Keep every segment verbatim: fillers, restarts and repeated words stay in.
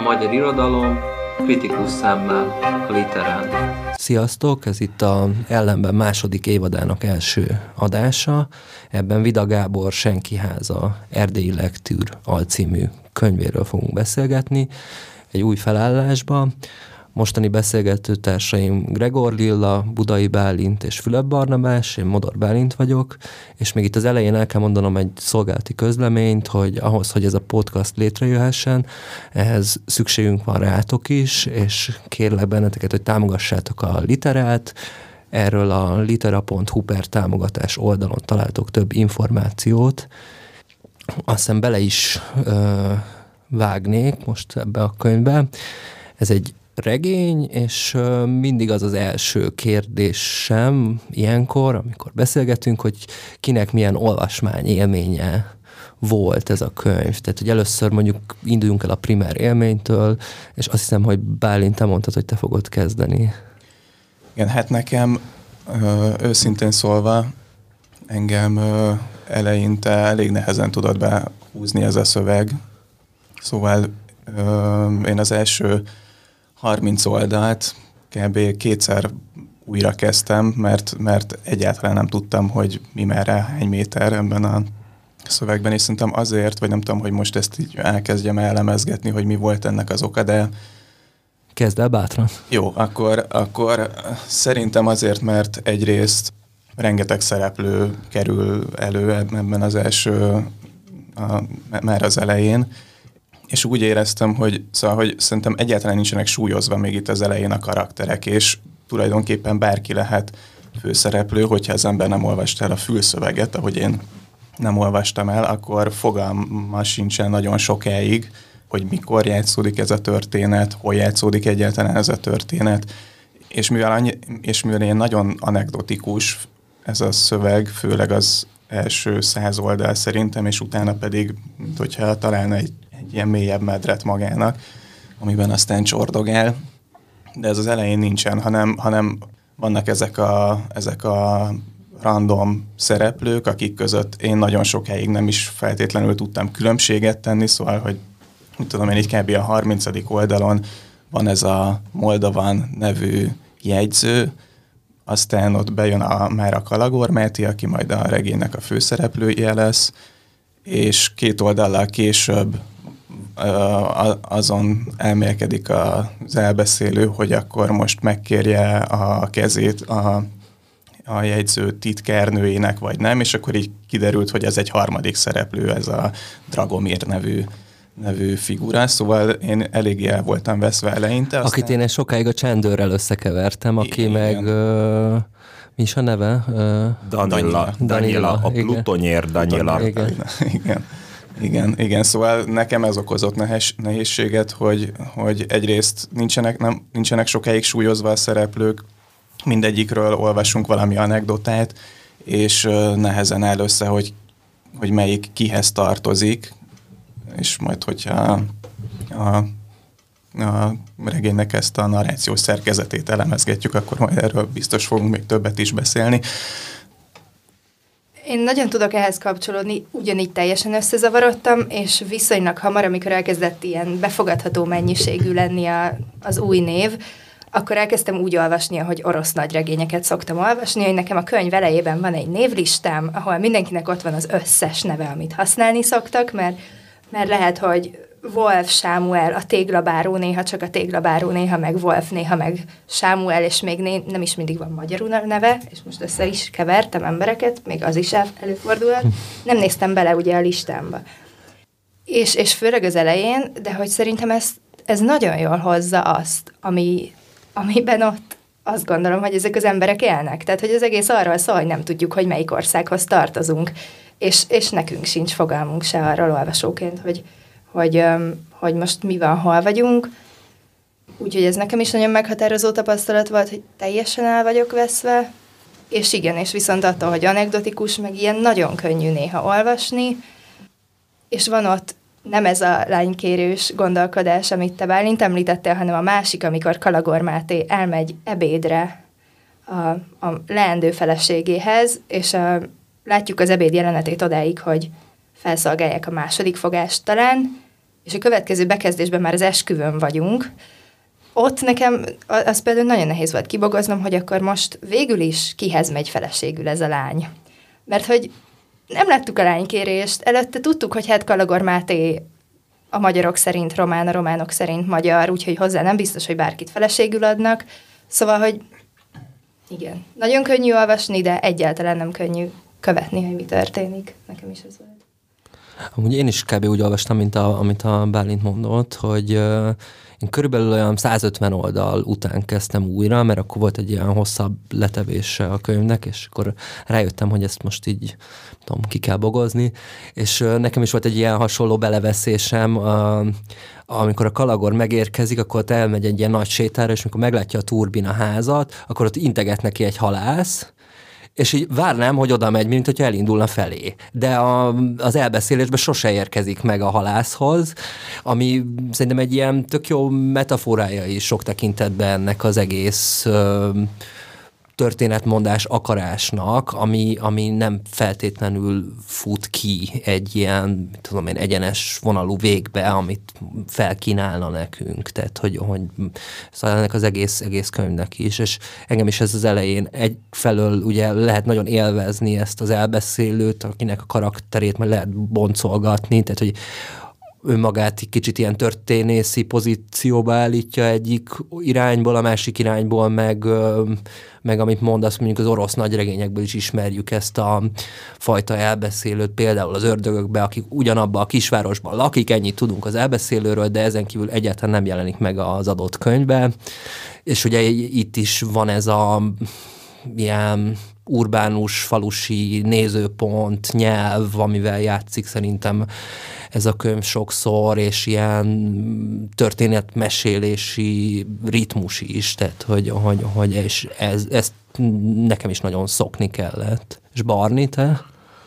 magyar irodalom, kritikus szemmel, a Literán. Sziasztok! Ez itt a Ellenben második évadának első adása. Ebben Vida Gábor Senki háza erdélyi lektűr alcímű könyvéről fogunk beszélgetni, egy új felállásban. Mostani beszélgető társaim Gregor Lilla, Budai Bálint és Fülöp Barnabás, én Modor Bálint vagyok, és még itt az elején el kell mondanom egy szolgálati közleményt, hogy ahhoz, hogy ez a podcast létrejöhessen, ehhez szükségünk van rátok is, és kérlek benneteket, hogy támogassátok a Literát. Erről a litera pont hu per támogatás oldalon találtok több információt. Aztán bele is ö, vágnék most ebbe a könyvbe. Ez egy regény, és mindig az az első kérdésem ilyenkor, amikor beszélgetünk, hogy kinek milyen olvasmány élménye volt ez a könyv. Tehát, hogy először mondjuk induljunk el a primer élménytől, és azt hiszem, hogy Bálint, te mondtad, hogy te fogod kezdeni. Igen, hát nekem őszintén szólva engem eleinte elég nehezen tudott behúzni ez a szöveg. Szóval én az első harminc oldalt kb. Kétszer újra kezdtem, mert, mert egyáltalán nem tudtam, hogy mi merre, hány méter ebben a szövegben, és szerintem azért, vagy nem tudom, hogy most ezt így elkezdjem elemezgetni, hogy mi volt ennek az oka, de... Kezd el bátran. Jó, akkor, akkor szerintem azért, mert egyrészt rengeteg szereplő kerül elő ebben az első, a, már az elején, és úgy éreztem, hogy, szóval, hogy szerintem egyáltalán nincsenek súlyozva még itt az elején a karakterek, és tulajdonképpen bárki lehet főszereplő, hogyha az ember nem olvasta el a fülszöveget, ahogy én nem olvastam el, akkor fogalma sincsen nagyon sokáig, hogy mikor játszódik ez a történet, hol játszódik egyáltalán ez a történet, és mivel, annyi, és mivel ilyen nagyon anekdotikus ez a szöveg, főleg az első száz oldal szerintem, és utána pedig, hogyha találna egy egy ilyen mélyebb medret magának, amiben aztán csordogál, de ez az elején nincsen, hanem, hanem vannak ezek a, ezek a random szereplők, akik között én nagyon sokáig nem is feltétlenül tudtam különbséget tenni, szóval, hogy mit tudom én, így kb. A harmincadik oldalon van ez a Moldovan nevű jegyző, aztán ott bejön a, már a Kalagor Máté, aki majd a regénynek a főszereplője lesz, és két oldallal később azon elmélkedik az elbeszélő, hogy akkor most megkérje a kezét a, a jegyző titkárnőjének, vagy nem, és akkor így kiderült, hogy ez egy harmadik szereplő, ez a Dragomir nevű, nevű figura, szóval én eléggé el voltam veszve eleinte. Aztán... Akit én sokáig a Csendőrrel összekevertem, aki igen. meg... Uh... Mi is a neve? Danila. Danila. A plutonyér Danila. Igen. Igen. Igen, igen, szóval nekem ez okozott nehez, nehézséget, hogy, hogy egyrészt nincsenek, nem, nincsenek sokáig súlyozva a szereplők, mindegyikről olvasunk valami anekdotát, és nehezen áll össze, hogy, hogy melyik kihez tartozik, és majd, hogyha a, a regénynek ezt a narrációs szerkezetét elemezgetjük, akkor majd erről biztos fogunk még többet is beszélni. Én nagyon tudok ehhez kapcsolódni, ugyanígy teljesen összezavarodtam, és viszonylag hamar, amikor elkezdett ilyen befogadható mennyiségű lenni a, az új név, akkor elkezdtem úgy olvasni, ahogy orosz nagyregényeket szoktam olvasni, hogy nekem a könyv elejében van egy névlistám, ahol mindenkinek ott van az összes neve, amit használni szoktak, mert, mert lehet, hogy Wolf Sámuel, a téglabáró néha, csak a téglabáró néha, meg Wolf néha, meg Sámuel, és még né- nem is mindig van magyarul neve, és most össze is kevertem embereket, még az is előfordulhat. Nem néztem bele ugye a listámba. És, és főleg az elején, de hogy szerintem ez, ez nagyon jól hozza azt, ami, amiben ott azt gondolom, hogy ezek az emberek élnek. Tehát, hogy az egész arról szól, hogy nem tudjuk, hogy melyik országhoz tartozunk, és, és nekünk sincs fogalmunk se arról olvasóként, hogy Hogy, hogy most mi van, hol vagyunk. Úgyhogy ez nekem is nagyon meghatározó tapasztalat volt, hogy teljesen el vagyok veszve, és igen, és viszont attól, hogy anekdotikus, meg ilyen nagyon könnyű néha olvasni, és van ott nem ez a lánykérős gondolkodás, amit te Bálint említettél, hanem a másik, amikor Kalagor Máté elmegy ebédre a, a leendő feleségéhez, és a, látjuk az ebéd jelenetét odáig, hogy felszolgálják a második fogást talán, és a következő bekezdésben már az esküvőn vagyunk, ott nekem az például nagyon nehéz volt kibogoznom, hogy akkor most végül is kihez megy feleségül ez a lány. Mert hogy nem láttuk a lánykérést, előtte tudtuk, hogy hát Kalagor Máté a magyarok szerint román, a románok szerint magyar, úgyhogy hozzá nem biztos, hogy bárkit feleségül adnak. Szóval, hogy igen, nagyon könnyű olvasni, de egyáltalán nem könnyű követni, hogy mi történik. Nekem is ez volt. Amúgy én is kb. Úgy olvastam, mint a, amit a Bálint mondott, hogy uh, én körülbelül olyan százötven oldal után kezdtem újra, mert akkor volt egy ilyen hosszabb letevése a könyvnek, és akkor rájöttem, hogy ezt most így tudom, ki kell bogozni, és uh, nekem is volt egy ilyen hasonló beleveszésem, uh, amikor a Kalagor megérkezik, akkor ott elmegy egy ilyen nagy sétára, és amikor meglátja a Turbina házat, akkor ott integet neki egy halász, és így várnám, hogy oda megy, mint hogyha elindulna felé. De a, az elbeszélésben sose érkezik meg a halászhoz, ami szerintem egy ilyen tök jó metaforája is sok tekintetben ennek az egész ö, történetmondás akarásnak, ami, ami nem feltétlenül fut ki egy ilyen, tudom én, egyenes vonalú végbe, amit felkínálna nekünk. Tehát, hogy, hogy szóval ennek az egész, egész könyvnek is. És engem is ez az elején egyfelől ugye lehet nagyon élvezni ezt az elbeszélőt, akinek a karakterét majd lehet boncolgatni, tehát, hogy önmagát egy kicsit ilyen történészi pozícióba állítja egyik irányból, a másik irányból, meg, meg amit mondasz, mondjuk az orosz nagyregényekből is ismerjük ezt a fajta elbeszélőt, például az ördögökbe, akik ugyanabban a kisvárosban lakik, ennyit tudunk az elbeszélőről, de ezen kívül egyáltalán nem jelenik meg az adott könyvben. És ugye itt is van ez a ilyen urbánus, falusi nézőpont, nyelv, amivel játszik szerintem ez a könyv sokszor, és ilyen történetmesélési ritmus is, tehát hogy, hogy, hogy és ez, ezt nekem is nagyon szokni kellett. És Barni, te?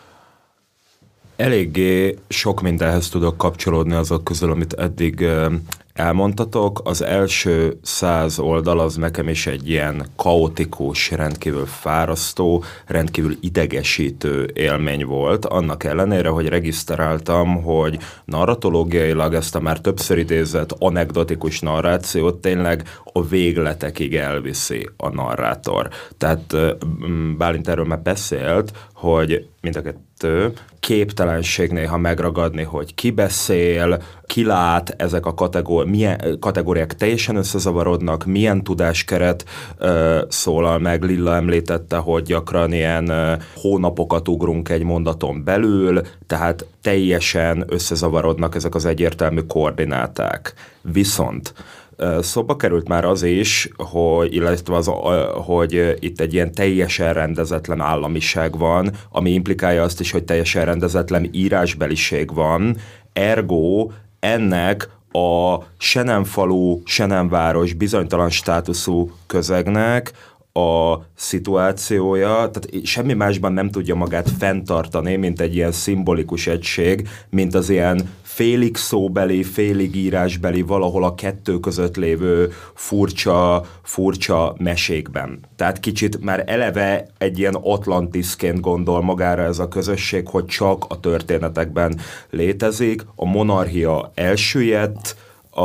Eléggé sok mindenhez tudok kapcsolódni azok közül, amit eddig elmondtatok. Az első száz oldal az nekem is egy ilyen kaotikus, rendkívül fárasztó, rendkívül idegesítő élmény volt. Annak ellenére, hogy regisztráltam, hogy narratológiailag ezt a már többször idézett anekdotikus narrációt tényleg a végletekig elviszi a narrátor. Tehát Bálint erről már beszélt, hogy mind a kettő képtelenség néha megragadni, hogy ki beszél, ki lát, ezek a kategóri- milyen, kategóriák teljesen összezavarodnak, milyen tudáskeret ö, szólal meg. Lilla említette, hogy gyakran ilyen ö, hónapokat ugrunk egy mondaton belül, tehát teljesen összezavarodnak ezek az egyértelmű koordináták. Viszont szóba került már az is, hogy, illetve az, hogy itt egy ilyen teljesen rendezetlen államiság van, ami implikálja azt is, hogy teljesen rendezetlen írásbeliség van, ergo ennek a se nem falu, se nem város bizonytalan státuszú közegnek a szituációja, tehát semmi másban nem tudja magát fenntartani, mint egy ilyen szimbolikus egység, mint az ilyen félig szóbeli, félig írásbeli, valahol a kettő között lévő furcsa, furcsa mesékben. Tehát kicsit már eleve egy ilyen Atlantisként gondol magára ez a közösség, hogy csak a történetekben létezik, a monarchia elsüllyedt, a,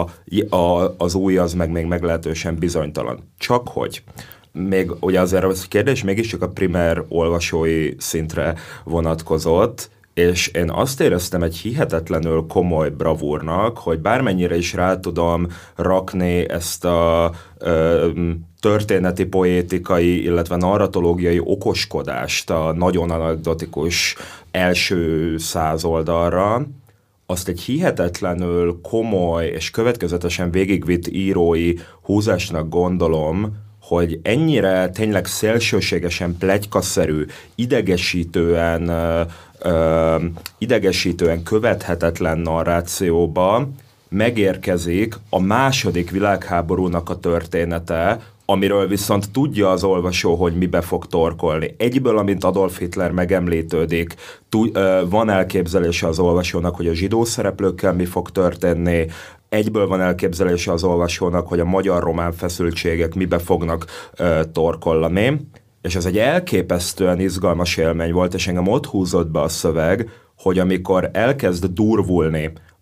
a, az új az meg még meglehetősen bizonytalan. Csak hogy még ugye azért a kérdés mégiscsak a primer olvasói szintre vonatkozott, és én azt éreztem egy hihetetlenül komoly bravúrnak, hogy bármennyire is rá tudom rakni ezt a ö, történeti, poétikai, illetve narratológiai okoskodást a nagyon anekdotikus első száz oldalra, azt egy hihetetlenül komoly és következetesen végigvitt írói húzásnak gondolom, hogy ennyire tényleg szélsőségesen pletykaszerű, idegesítően, ö, ö, idegesítően követhetetlen narrációba megérkezik a második világháborúnak a története, amiről viszont tudja az olvasó, hogy mibe fog torkolni. Egyből, amint Adolf Hitler megemlítődik, tú, ö, van elképzelése az olvasónak, hogy a zsidó szereplőkkel mi fog történni, egyből van elképzelése az olvasónak, hogy a magyar-román feszültségek mibe fognak ö, torkollani, és ez egy elképesztően izgalmas élmény volt, és engem ott húzott be a szöveg, hogy amikor elkezd durvulni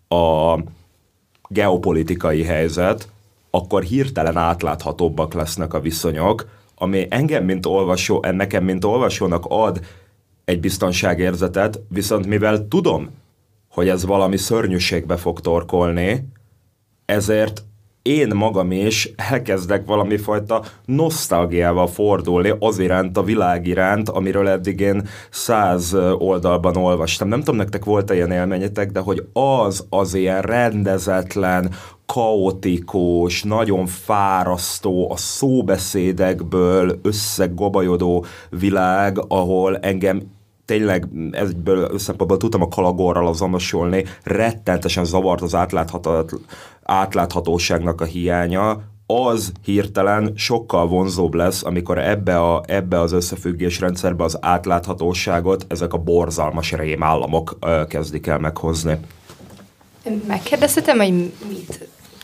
a geopolitikai helyzet, akkor hirtelen átláthatóbbak lesznek a viszonyok, ami engem, mint olvasó, nekem, mint olvasónak ad egy biztonságérzetet, viszont mivel tudom, hogy ez valami szörnyűségbe fog torkolni, ezért én magam is elkezdek valami fajta nosztalgiával fordulni az iránt, a világ iránt, amiről eddig én száz oldalban olvastam. Nem tudom, nektek volt-e ilyen élményetek, de hogy az az ilyen rendezetlen, kaotikus, nagyon fárasztó, a szóbeszédekből összegobajodó világ, ahol engem tényleg ebből szempontból tudtam a Kalagorral azonosulni, rettenetesen zavart az átláthatóságnak a hiánya, az hirtelen sokkal vonzóbb lesz, amikor ebbe, a, ebbe az összefüggésrendszerbe az átláthatóságot ezek a borzalmas rémállamok ö, kezdik el meghozni. Megkérdezhetem, hogy mit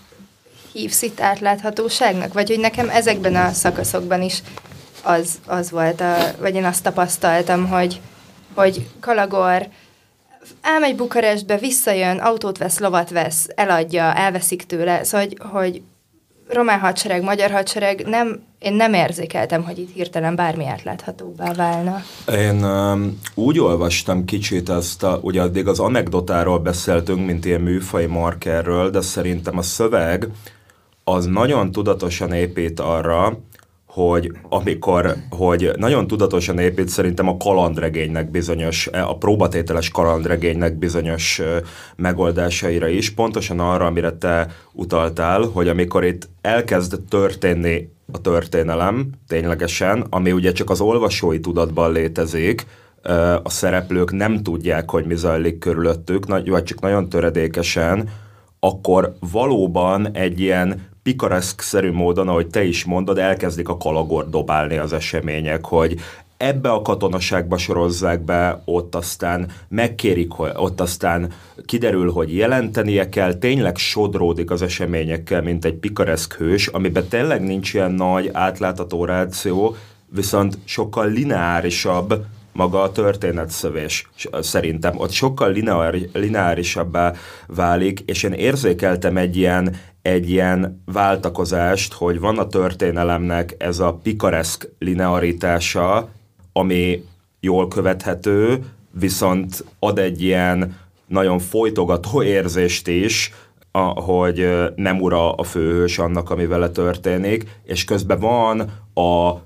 hívsz itt átláthatóságnak? Vagy hogy nekem ezekben a szakaszokban is az, az volt, a, vagy én azt tapasztaltam, hogy hogy Kalagor elmegy Bukarestbe, visszajön, autót vesz, lovat vesz, eladja, elveszik tőle, szóval, hogy, hogy román hadsereg, magyar hadsereg, nem, én nem érzékeltem, hogy itt hirtelen bármi átláthatóbbá válna. Én um, úgy olvastam kicsit ezt, a, ugye addig az anekdotáról beszéltünk, mint ilyen műfaj markerről, de szerintem a szöveg az nagyon tudatosan épít arra, hogy amikor, hogy nagyon tudatosan épít szerintem a kalandregénynek bizonyos, a próbatételes kalandregénynek bizonyos megoldásaira is, pontosan arra, amire te utaltál, hogy amikor itt elkezd történni a történelem ténylegesen, ami ugye csak az olvasói tudatban létezik, a szereplők nem tudják, hogy mi zajlik körülöttük, vagy csak nagyon töredékesen, akkor valóban egy ilyen pikareszk-szerű módon, ahogy te is mondod, elkezdik a Kalagort dobálni az események, hogy ebbe a katonaságba sorozzák be, ott aztán megkérik, hogy ott aztán kiderül, hogy jelentenie kell, tényleg sodródik az eseményekkel, mint egy pikareszk hős, amiben tényleg nincs ilyen nagy átlátható ráció, viszont sokkal lineárisabb maga a történetszövés. Szerintem ott sokkal lineári, lineárisabbá válik, és én érzékeltem egy ilyen, egy ilyen váltakozást, hogy van a történelemnek ez a pikareszk linearitása, ami jól követhető, viszont ad egy ilyen nagyon folytogató érzést is, a, hogy nem ura a főhős annak, ami vele történik, és közben van a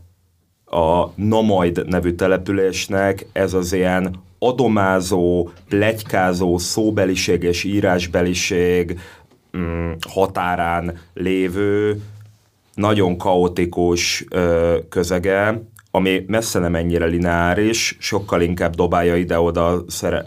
a Nomoid nevű településnek ez az ilyen adomázó, pletykázó szóbeliség és írásbeliség mm, határán lévő, nagyon kaotikus ö, közege, ami messze nem ennyire lineáris, sokkal inkább dobálja ide-oda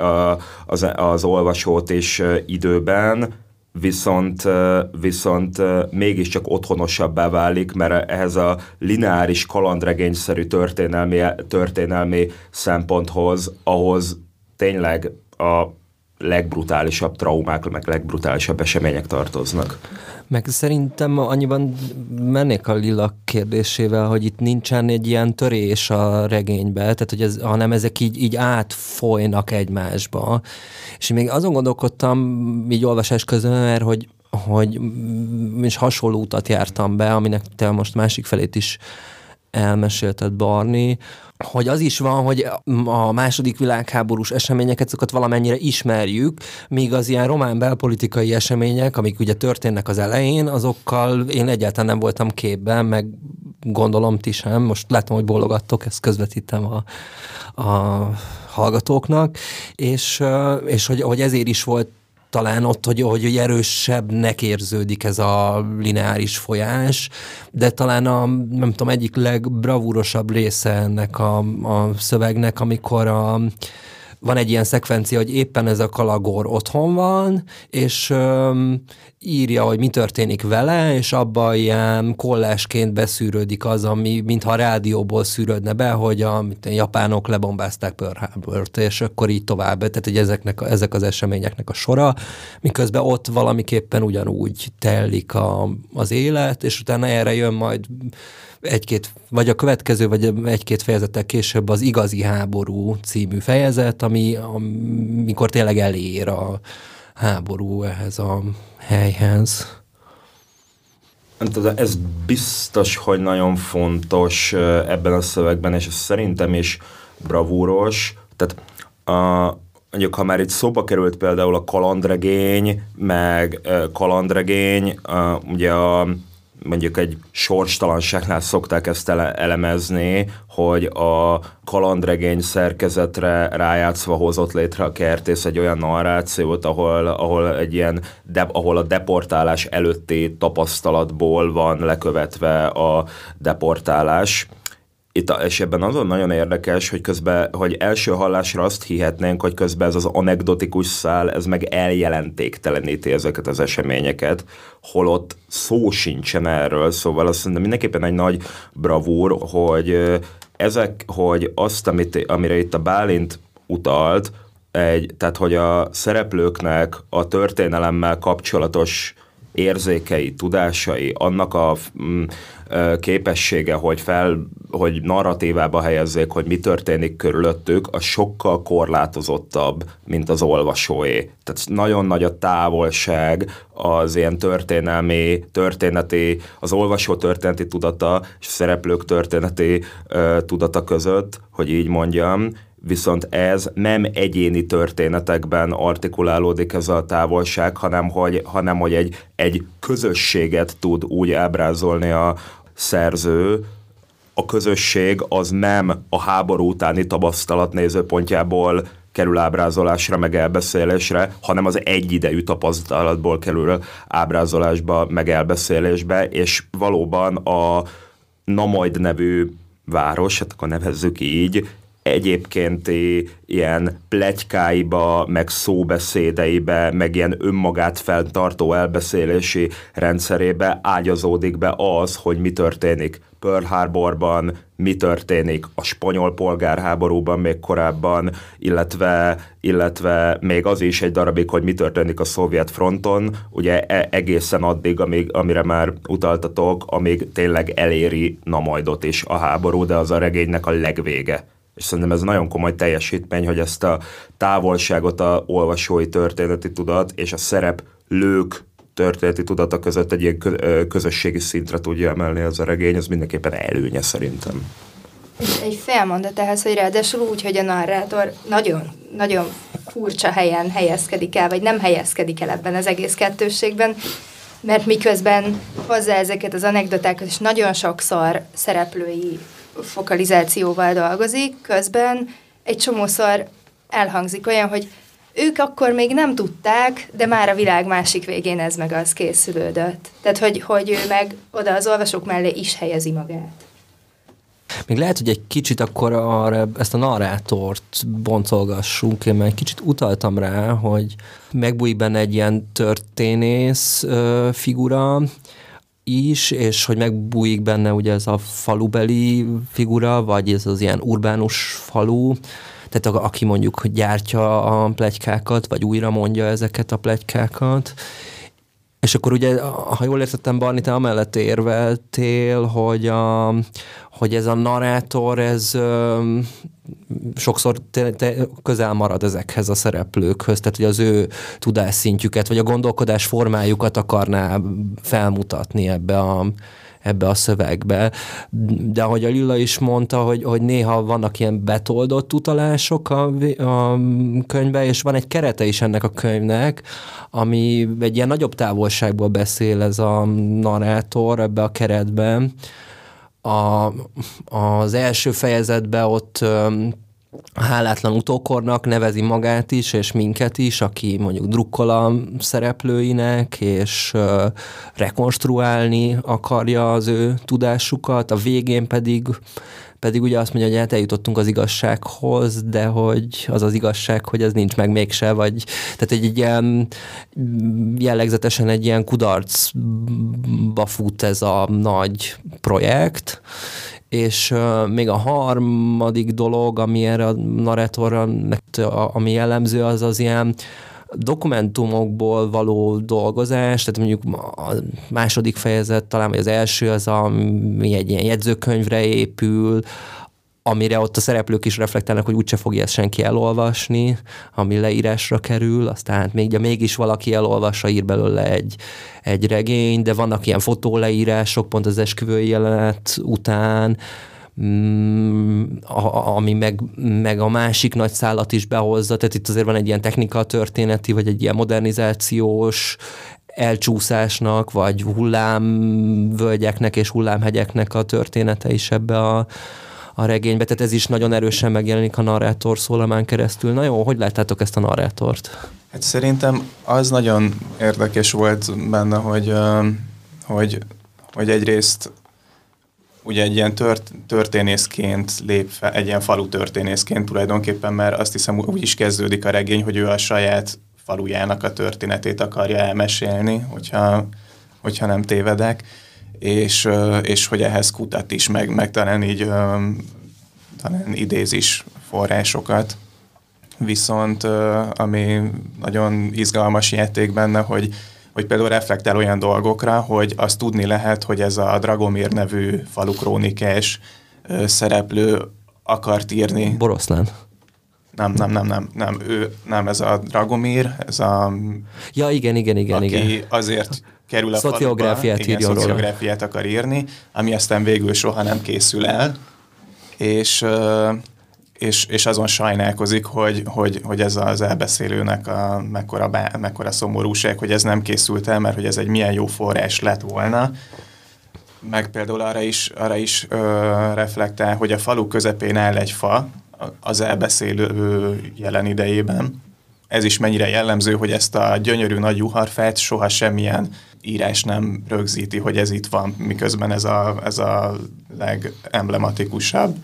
az, az olvasót is időben, viszont, viszont mégiscsak otthonosabbá válik, mert ehhez a lineáris kalandregényszerű történelmi, történelmi szemponthoz, ahhoz tényleg a legbrutálisabb traumák, meg legbrutálisabb események tartoznak. Meg szerintem annyiban mennék a Lilla kérdésével, hogy itt nincsen egy ilyen törés a regénybe, tehát hogy ez, hanem ezek így, így átfolynak egymásba. És még azon gondolkodtam így olvasás közben, mert hogy, hogy és hasonló utat jártam be, aminek te most másik felét is elmesélted, Barni, hogy az is van, hogy a második világháborús eseményeket, azokat valamennyire ismerjük, míg az ilyen román belpolitikai események, amik ugye történnek az elején, azokkal én egyáltalán nem voltam képben, meg gondolom ti sem, most látom, hogy bólogattok, ezt közvetítem a, a hallgatóknak, és, és hogy, hogy ezért is volt talán ott, hogy, hogy erősebbnek érződik ez a lineáris folyás, de talán a, nem tudom, egyik legbravúrosabb része ennek a, a szövegnek, amikor a, van egy ilyen szekvencia, hogy éppen ez a Kalagor otthon van, és öm, írja, hogy mi történik vele, és abban ilyen kollásként beszűrődik az, ami mintha a rádióból szűrődne be, hogy a, a japánok lebombázták Pearl Harbort, és akkor így tovább. Tehát, hogy ezeknek, ezek az eseményeknek a sora, miközben ott valamiképpen ugyanúgy telik a, az élet, és utána erre jön majd egy-két, vagy a következő, vagy egy-két fejezettel később az Igazi háború című fejezet, ami amikor tényleg elér a háború ehhez a helyhez. Ez biztos, hogy nagyon fontos ebben a szövegben, és szerintem is bravúros. Tehát a, mondjuk, ha már itt szóba került például a kalandregény, meg kalandregény, a, ugye a mondjuk egy sorstalanságnál szokták ezt ele- elemezni, hogy a kalandregény szerkezetre rájátszva hozott létre a Kertész egy olyan narrációt, ahol, ahol, egy ilyen de, ahol a deportálás előtti tapasztalatból van lekövetve a deportálás. Itt a, és ebben azon nagyon érdekes, hogy közben, hogy első hallásra azt hihetnénk, hogy közben ez az anekdotikus szál, ez meg eljelentékteleníti ezeket az eseményeket, holott szó sincsen erről, szóval azt szerintem mindenképpen egy nagy bravúr, hogy ezek, hogy azt, amit, amire itt a Bálint utalt, egy, tehát hogy a szereplőknek a történelemmel kapcsolatos érzékei, tudásai, annak a mm, képessége, hogy, fel, hogy narratívába helyezzék, hogy mi történik körülöttük, az sokkal korlátozottabb, mint az olvasóé. Tehát nagyon nagy a távolság az ilyen történelmi, történeti, az olvasó történeti tudata és a szereplők történeti uh, tudata között, hogy így mondjam, viszont ez nem egyéni történetekben artikulálódik ez a távolság, hanem hogy, hanem, hogy egy, egy közösséget tud úgy ábrázolni a szerző. A közösség az nem a háború utáni tapasztalat nézőpontjából kerül ábrázolásra, meg elbeszélésre, hanem az egyidejű tapasztalatból kerül ábrázolásba, meg elbeszélésbe, és valóban a Namojd nevű város, hát akkor nevezzük így, egyébkénti ilyen pletykáiba, meg szóbeszédeibe, meg ilyen önmagát fenntartó elbeszélési rendszerébe ágyazódik be az, hogy mi történik Pearl Harborban, mi történik a spanyol polgárháborúban még korábban, illetve, illetve még az is egy darabig, hogy mi történik a szovjet fronton, ugye egészen addig, amíg, amire már utaltatok, amíg tényleg eléri Namojdot is a háború, de az a regénynek a legvége. És szerintem ez nagyon komoly teljesítmény, hogy ezt a távolságot a olvasói történeti tudat és a szereplők történeti tudata között egy ilyen közösségi szintre tudja emelni ez a regény, ez mindenképpen előnye szerintem. Egy, egy felmondat ehhez, hogy ráadásul úgy, hogy a narrátor nagyon, nagyon furcsa helyen helyezkedik el, vagy nem helyezkedik el ebben az egész kettősségben, mert miközben hozzá ezeket az anekdotákat, és nagyon sokszor szereplői fokalizációval dolgozik, közben egy csomószor elhangzik olyan, hogy ők akkor még nem tudták, de már a világ másik végén ez meg az készülődött. Tehát, hogy, hogy ő meg oda az olvasók mellé is helyezi magát. Még lehet, hogy egy kicsit akkor arra, ezt a narrátort boncolgassunk. Én már egy kicsit utaltam rá, hogy megbújik benne egy ilyen történész uh, figura is, és hogy megbújik benne ugye ez a falubeli figura, vagy ez az ilyen urbánus falu, tehát a, aki mondjuk gyártja a pletykákat, vagy újra mondja ezeket a pletykákat. És akkor ugye, ha jól értettem, Barni, te amellett érveltél, hogy, a, hogy ez a narrátor, ez ö, sokszor te, te közel marad ezekhez a szereplőkhöz, tehát hogy az ő tudásszintjüket, vagy a gondolkodás formájukat akarná felmutatni ebbe a, ebbe a szövegbe. De ahogy a Lilla is mondta, hogy, hogy néha vannak ilyen betoldott utalások a, a könyvben, és van egy kerete is ennek a könyvnek, ami egy ilyen nagyobb távolságból beszél ez a narrátor ebbe a keretben. A, az első fejezetben ott a hálátlan utókornak nevezi magát is, és minket is, aki mondjuk drukkol a szereplőinek, és uh, rekonstruálni akarja az ő tudásukat, a végén pedig, pedig ugye azt mondja, hogy hát eljutottunk az igazsághoz, de hogy az az igazság, hogy ez nincs meg mégse, vagy tehát egy, egy ilyen jellegzetesen egy ilyen kudarcba fut ez a nagy projekt, és uh, még a harmadik dolog, ami erre a narrátorra, ami jellemző, az az ilyen dokumentumokból való dolgozás, tehát mondjuk a második fejezet, talán vagy az első az, ami egy ilyen jegyzőkönyvre épül, amire ott a szereplők is reflektálnak, hogy úgyse fogja ezt senki elolvasni, ami leírásra kerül, aztán hát még, de mégis valaki elolvassa, ír belőle egy, egy regény, de vannak ilyen fotóleírások pont az esküvői jelenet után, ami meg, meg a másik nagy szállat is behozza, tehát itt azért van egy ilyen technikatörténeti, vagy egy ilyen modernizációs elcsúszásnak, vagy hullámvölgyeknek és hullámhegyeknek a története is ebbe a, a regénybe, tehát ez is nagyon erősen megjelenik a narrátor szólamán keresztül. Na jó, hogy láttátok ezt a narrátort? Hát szerintem az nagyon érdekes volt benne, hogy, hogy, hogy egyrészt ugye egy ilyen tört, történészként lép fel, egy ilyen falu történészként tulajdonképpen, mert azt hiszem úgy is kezdődik a regény, hogy ő a saját falujának a történetét akarja elmesélni, hogyha, hogyha nem tévedek, és, és hogy ehhez kutat is, meg, meg talán így talán idéz is forrásokat. Viszont ami nagyon izgalmas játék benne, hogy hogy például reflektál olyan dolgokra, hogy azt tudni lehet, hogy ez a Dragomir nevű falukrónikás ö, szereplő akart írni. Boroszlán. Nem, nem, nem, nem, nem, ő, nem, ez a Dragomir, ez a... Ja, igen, igen, igen, aki igen. azért kerül a szociográfiát faluba, igen, szociográfiát akar írni, ami aztán végül soha nem készül el, és... Ö, És, és azon sajnálkozik, hogy, hogy, hogy ez az elbeszélőnek a mekkora, bá, mekkora szomorúság, hogy ez nem készült el, mert hogy ez egy milyen jó forrás lett volna. Meg például arra is, arra is ö, reflektál, hogy a falu közepén áll egy fa az elbeszélő jelen idejében. Ez is mennyire jellemző, hogy ezt a gyönyörű nagy juharfát soha semmilyen írás nem rögzíti, hogy ez itt van, miközben ez a, ez a legemblematikusabb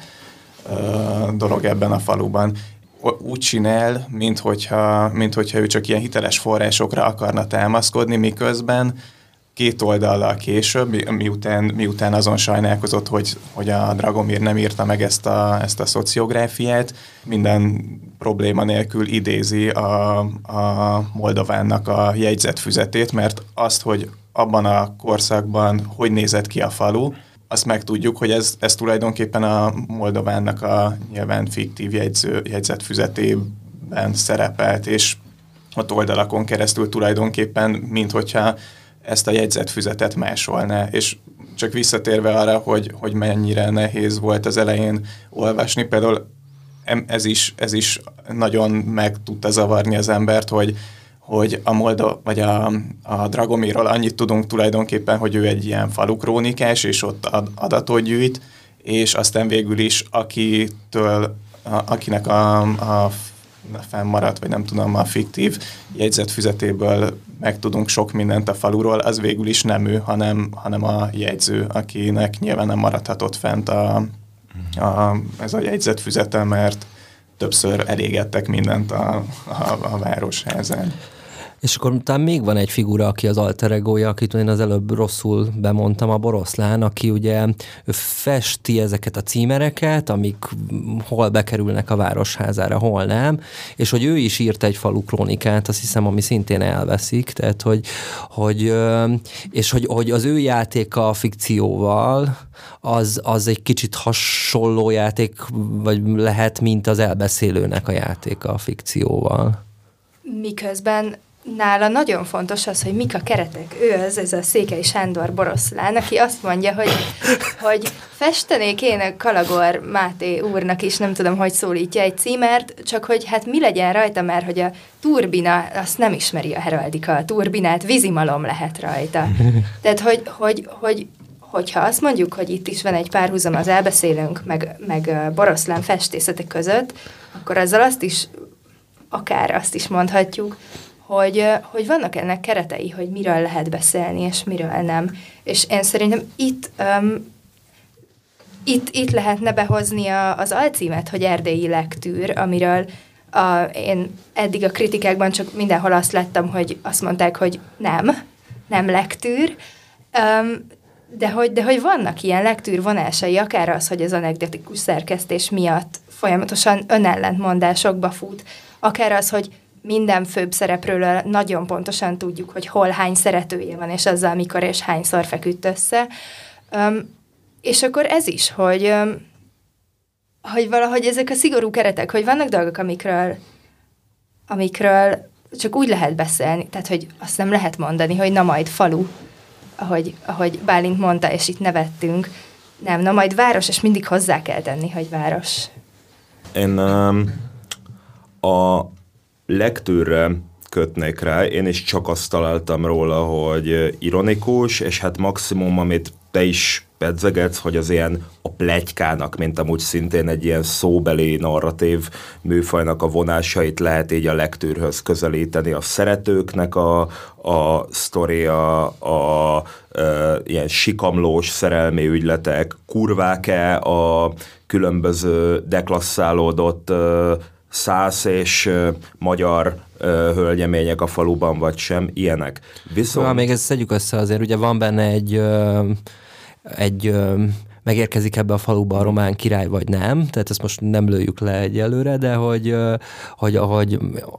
dolog ebben a faluban. Úgy csinál, mint hogyha, mint hogyha ő csak ilyen hiteles forrásokra akarna támaszkodni, miközben két oldallal később, miután, miután azon sajnálkozott, hogy, hogy a Dragomir nem írta meg ezt a, ezt a szociográfiát, minden probléma nélkül idézi a, a Moldovánnak a jegyzetfüzetét, mert azt, hogy abban a korszakban hogy nézett ki a falu, azt megtudjuk, hogy ez, ez tulajdonképpen a Moldovánnak a nyilván fiktív jegyző, jegyzetfüzetében szerepelt, és ott oldalakon keresztül tulajdonképpen, mint hogyha ezt a jegyzetfüzetet másolná. És csak visszatérve arra, hogy, hogy mennyire nehéz volt az elején olvasni, például ez is, ez is nagyon meg tudta zavarni az embert, hogy hogy a Moldo, vagy a, a Dragomirról annyit tudunk tulajdonképpen, hogy ő egy ilyen falukrónikás, és ott adatot gyűjt, és aztán végül is, akitől, a, akinek a, a fennmaradt, vagy nem tudom, a fiktív jegyzetfüzetéből megtudunk sok mindent a faluról, az végül is nem ő, hanem, hanem a jegyző, akinek nyilván nem maradhatott fent a, a, ez a jegyzetfüzete, mert többször elégettek mindent a, a, a városházán. És akkor talán még van egy figura, aki az alter egója, akit én az előbb rosszul bemondtam, a Boroszlán, aki ugye ő festi ezeket a címereket, amik hol bekerülnek a városházára, hol nem, és hogy ő is írt egy falu krónikát, azt hiszem, ami szintén elveszik, tehát hogy, hogy és hogy, hogy az ő játéka a fikcióval, az, az egy kicsit hasonló játék, vagy lehet, mint az elbeszélőnek a játéka a fikcióval. Miközben nála nagyon fontos az, hogy mik a keretek. Ő az, ez a Székely Sándor Boroszlán, aki azt mondja, hogy, hogy festenék én a Kalagor Máté úrnak is, nem tudom, hogy szólítja egy címert, csak hogy hát mi legyen rajta, mert hogy a turbina, azt nem ismeri a heraldika, a turbinát, vízimalom lehet rajta. Tehát, hogy, hogy, hogy hogyha azt mondjuk, hogy itt is van egy párhuzam az elbeszélőnk, meg, meg Boroszlán festészete között, akkor azzal azt is, akár azt is mondhatjuk, hogy, hogy vannak ennek keretei, hogy miről lehet beszélni, és miről nem. És én szerintem itt, um, itt, itt lehetne behozni a, az alcímet, hogy erdélyi lektűr, amiről a, én eddig a kritikákban csak mindenhol azt láttam, hogy azt mondták, hogy nem, nem lektűr, um, de, hogy, de hogy vannak ilyen lektűr vonásai, akár az, hogy az anekdotikus szerkesztés miatt folyamatosan önellentmondásokba fut, akár az, hogy minden főbb szereplőről nagyon pontosan tudjuk, hogy hol hány szeretője van, és azzal mikor és hányszor feküdt össze. Um, és akkor ez is, hogy, um, hogy valahogy ezek a szigorú keretek, hogy vannak dolgok, amikről, amikről csak úgy lehet beszélni, tehát, hogy azt nem lehet mondani, hogy na majd falu, ahogy, ahogy Bálint mondta, és itt nevettünk. Nem, na majd város, és mindig hozzá kell tenni, hogy város. Én um, a legtűrre kötnék rá, én is csak azt találtam róla, hogy ironikus, és hát maximum, amit te is pedzegetsz, hogy az ilyen a pletykának, mint amúgy szintén egy ilyen szóbeli narratív műfajnak a vonásait lehet így a legtűrhöz közelíteni. A szeretőknek a, a sztoria, a, a ilyen sikamlós szerelmi ügyletek, kurvák-e a különböző deklasszálódott szász és uh, magyar uh, hölgyemények a faluban, vagy sem, ilyenek. Viszont... Szóval még ezt szedjük össze azért, ugye van benne egy, uh, egy uh, megérkezik ebbe a faluba a román király, vagy nem, tehát ezt most nem lőjük le egyelőre, de hogy, uh, hogy ahogy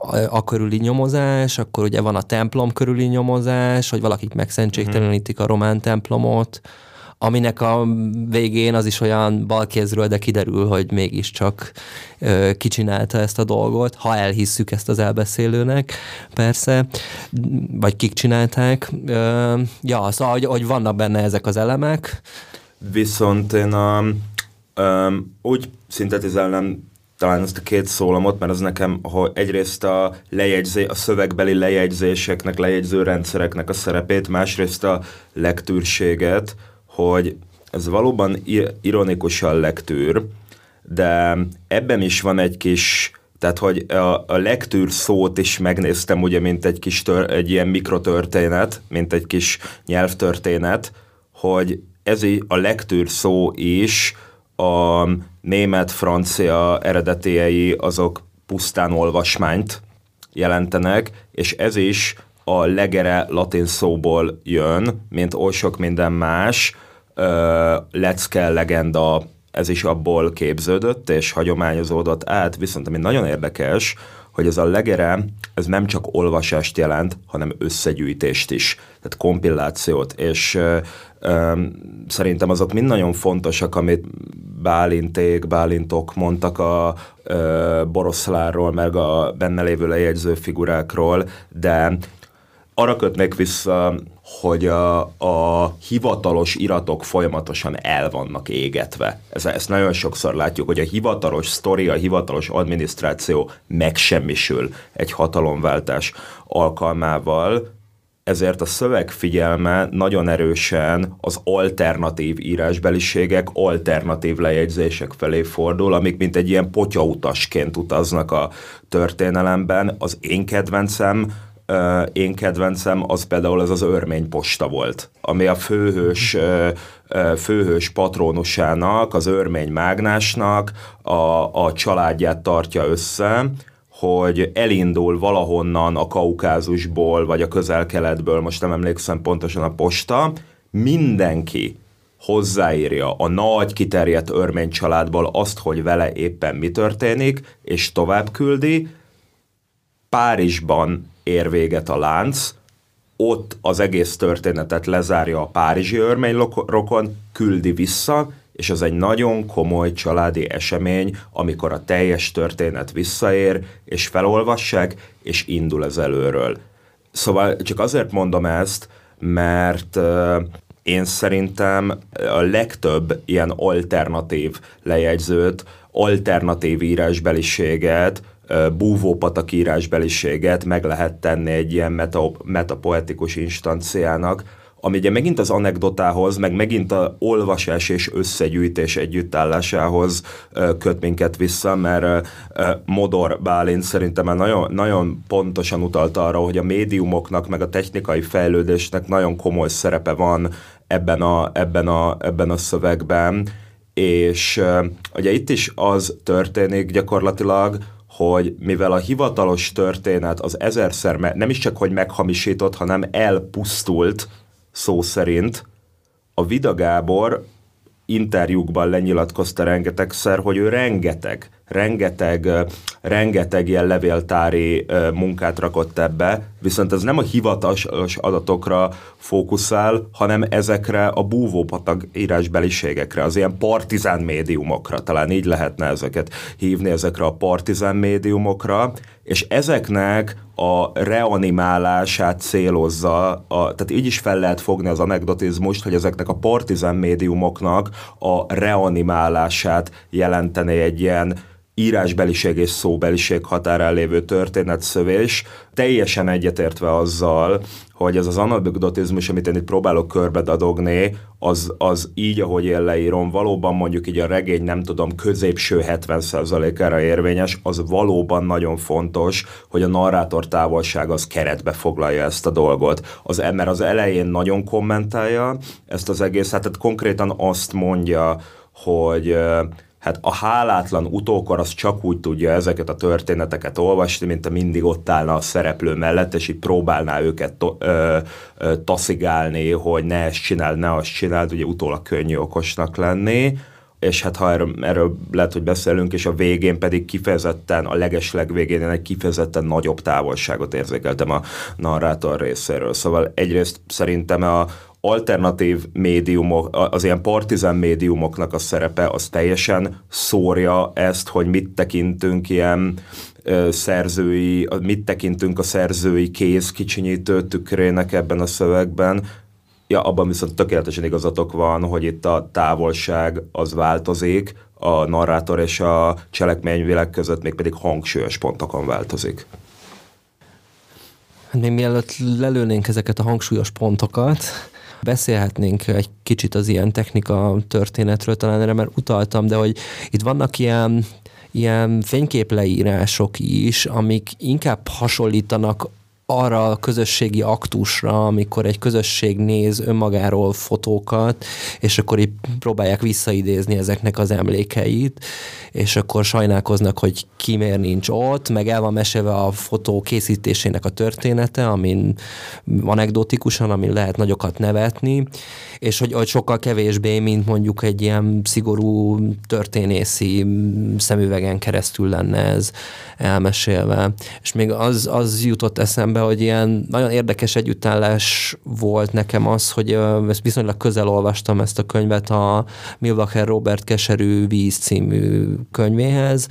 a körüli nyomozás, akkor ugye van a templom körüli nyomozás, hogy valakik megszentségtelenítik a román templomot, aminek a végén az is olyan balkézről, de kiderül, hogy mégiscsak ö, kicsinálta ezt a dolgot, ha elhisszük ezt az elbeszélőnek, persze, vagy kik csinálták. Ö, ja, szóval, hogy, hogy vannak benne ezek az elemek. Viszont én a, ö, úgy szintetizálnám talán ezt a két szólamot, mert az nekem, hogy egyrészt a, lejegyzé, a szövegbeli lejegyzéseknek, lejegyző rendszereknek a szerepét, másrészt a lektűrséget, hogy ez valóban ironikusan lektűr, de ebben is van egy kis, tehát hogy a, a lektűr szót is megnéztem ugye, mint egy kis tör, egy ilyen mikrotörténet, mint egy kis nyelvtörténet, hogy ez a lektűr szó is a német-francia eredetiei azok pusztán olvasmányt jelentenek, és ez is a legere latin szóból jön, mint oly sok minden más, ö, lecke, legenda, ez is abból képződött, és hagyományozódott át, viszont ami nagyon érdekes, hogy ez a legere, ez nem csak olvasást jelent, hanem összegyűjtést is, tehát kompillációt, és ö, ö, szerintem azok mind nagyon fontosak, amit Bálinték, Bálintok mondtak a ö, Boroszlárról, meg a benne lévő lejegyző figurákról, de arra kötnék vissza, hogy a, a hivatalos iratok folyamatosan el vannak égetve. Ez, ezt nagyon sokszor látjuk, hogy a hivatalos sztori, a hivatalos adminisztráció megsemmisül egy hatalomváltás alkalmával, ezért a szöveg figyelme nagyon erősen az alternatív írásbeliségek, alternatív lejegyzések felé fordul, amik mint egy ilyen potyautasként utaznak a történelemben. Az én kedvencem, Uh, én kedvencem az például ez az örmény posta volt, ami a főhős, uh, uh, főhős patrónusának, az örmény mágnásnak a, a családját tartja össze, hogy elindul valahonnan a Kaukázusból, vagy a Közel-Keletből, most nem emlékszem pontosan a posta, mindenki hozzáírja a nagy kiterjedt örmény családból azt, hogy vele éppen mi történik, és tovább küldi. Párizsban ér véget a lánc, ott az egész történetet lezárja a párizsi örményrokon, küldi vissza, és az egy nagyon komoly családi esemény, amikor a teljes történet visszaér, és felolvassák, és indul ez előről. Szóval csak azért mondom ezt, mert uh, én szerintem a legtöbb ilyen alternatív lejegyzőt, alternatív írásbeliséget, búvópatak írásbeliséget meg lehet tenni egy ilyen meta, metapoetikus instanciának, ami ugye megint az anekdotához, meg megint a olvasás és összegyűjtés együttállásához köt minket vissza, mert Modor Bálint szerintem már nagyon, nagyon pontosan utalt arra, hogy a médiumoknak, meg a technikai fejlődésnek nagyon komoly szerepe van ebben a, ebben a, ebben a szövegben, és ugye itt is az történik gyakorlatilag, hogy mivel a hivatalos történet az ezerszer, nem is csak, hogy meghamisított, hanem elpusztult szó szerint, a Vida Gábor interjúkban lenyilatkozta rengetegszer, hogy ő rengeteg, rengeteg, rengeteg ilyen levéltári munkát rakott ebbe, viszont ez nem a hivatalos adatokra fókuszál, hanem ezekre a búvópatag írásbeliségekre, az ilyen partizán médiumokra, talán így lehetne ezeket hívni, ezekre a partizán médiumokra, és ezeknek a reanimálását célozza, a, tehát így is fel lehet fogni az anekdotizmust, hogy ezeknek a partizán médiumoknak a reanimálását jelentené egy ilyen írásbeliség és szóbeliség határán lévő történetszövés, teljesen egyetértve azzal, hogy ez az anekdotizmus, amit én itt próbálok körbedadogni, az, az így, ahogy én leírom, valóban mondjuk így a regény, nem tudom, középső hetven százalékára érvényes, az valóban nagyon fontos, hogy a narrátor távolság az keretbe foglalja ezt a dolgot. Az, mert az elején nagyon kommentálja ezt az egészet, tehát konkrétan azt mondja, hogy hát a hálátlan utókor az csak úgy tudja ezeket a történeteket olvasni, mint a mindig ott állna a szereplő mellett, és így próbálná őket to- ö, ö, taszigálni, hogy ne ezt csináld, ne azt csináld, ugye utólag könnyű okosnak lenni, és hát ha erről, erről lehet, hogy beszélünk, és a végén pedig kifejezetten, a legesleg végén egy kifejezetten nagyobb távolságot érzékeltem a narrátor részéről. Szóval egyrészt szerintem a alternatív médiumok, az ilyen partizán médiumoknak a szerepe az teljesen szórja ezt, hogy mit tekintünk ilyen ö, szerzői, mit tekintünk a szerzői kéz kicsinyítő tükrének ebben a szövegben. Ja, abban viszont tökéletesen igazatok van, hogy itt a távolság az változik, a narrátor és a cselekményvilág között még pedig hangsúlyos pontokon változik. Hát még mielőtt lelőnénk ezeket a hangsúlyos pontokat, beszélhetnénk egy kicsit az ilyen technika történetről, talán erre már utaltam, de hogy itt vannak ilyen, ilyen fényképleírások is, amik inkább hasonlítanak arra a közösségi aktusra, amikor egy közösség néz önmagáról fotókat, és akkor így próbálják visszaidézni ezeknek az emlékeit, és akkor sajnálkoznak, hogy ki miért nincs ott, meg el van mesélve a fotó készítésének a története, amin anekdotikusan, amin lehet nagyokat nevetni, és hogy, hogy sokkal kevésbé, mint mondjuk egy ilyen szigorú történészi szemüvegen keresztül lenne ez elmesélve. És még az, az jutott eszembe, hogy ilyen nagyon érdekes együttállás volt nekem az, hogy ezt viszonylag közel olvastam ezt a könyvet a Milbacher Robert Keserű Víz című könyvéhez,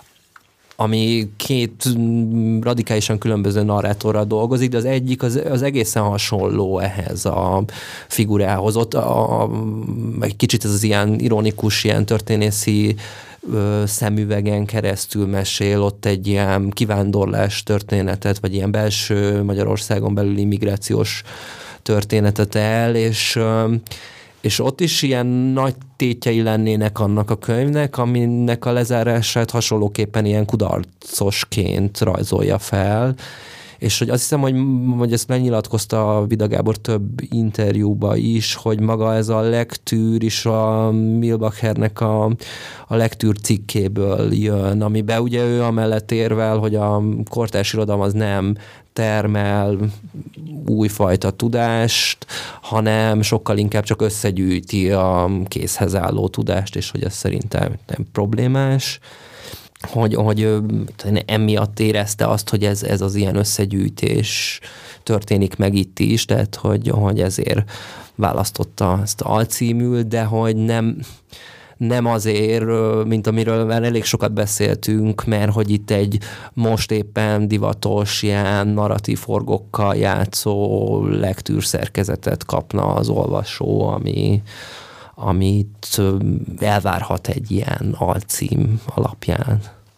ami két radikálisan különböző narrátorral dolgozik, de az egyik az, az egészen hasonló ehhez a figurához. Ott a, a, egy kicsit ez az ilyen ironikus, ilyen történészi ö, szemüvegen keresztül mesél ott egy ilyen kivándorlás történetet, vagy ilyen belső Magyarországon belüli migrációs történetet el, és ö, és ott is ilyen nagy tétjei lennének annak a könyvnek, aminek a lezárását hasonlóképpen ilyen kudarcosként rajzolja fel, és hogy azt hiszem, hogy, hogy ezt lenyilatkozta a Vida Gábor több interjúba is, hogy maga ez a lektűr is a Milbachernek a, a lektűr cikkéből jön, amiben ugye ő amellett érvel, hogy a kortárs irodalom az nem termel újfajta tudást, hanem sokkal inkább csak összegyűjti a készhez álló tudást, és hogy ez szerintem nem problémás. Hogy, hogy emiatt érezte azt, hogy ez, ez az ilyen összegyűjtés történik meg itt is, tehát hogy, hogy ezért választotta ezt alcímül, de hogy nem, nem azért, mint amiről már elég sokat beszéltünk, mert hogy itt egy most éppen divatos ilyen narratív forgókkal játszó lektűrszerkezetet kapna az olvasó, ami, amit elvárhat egy ilyen alcím alapján.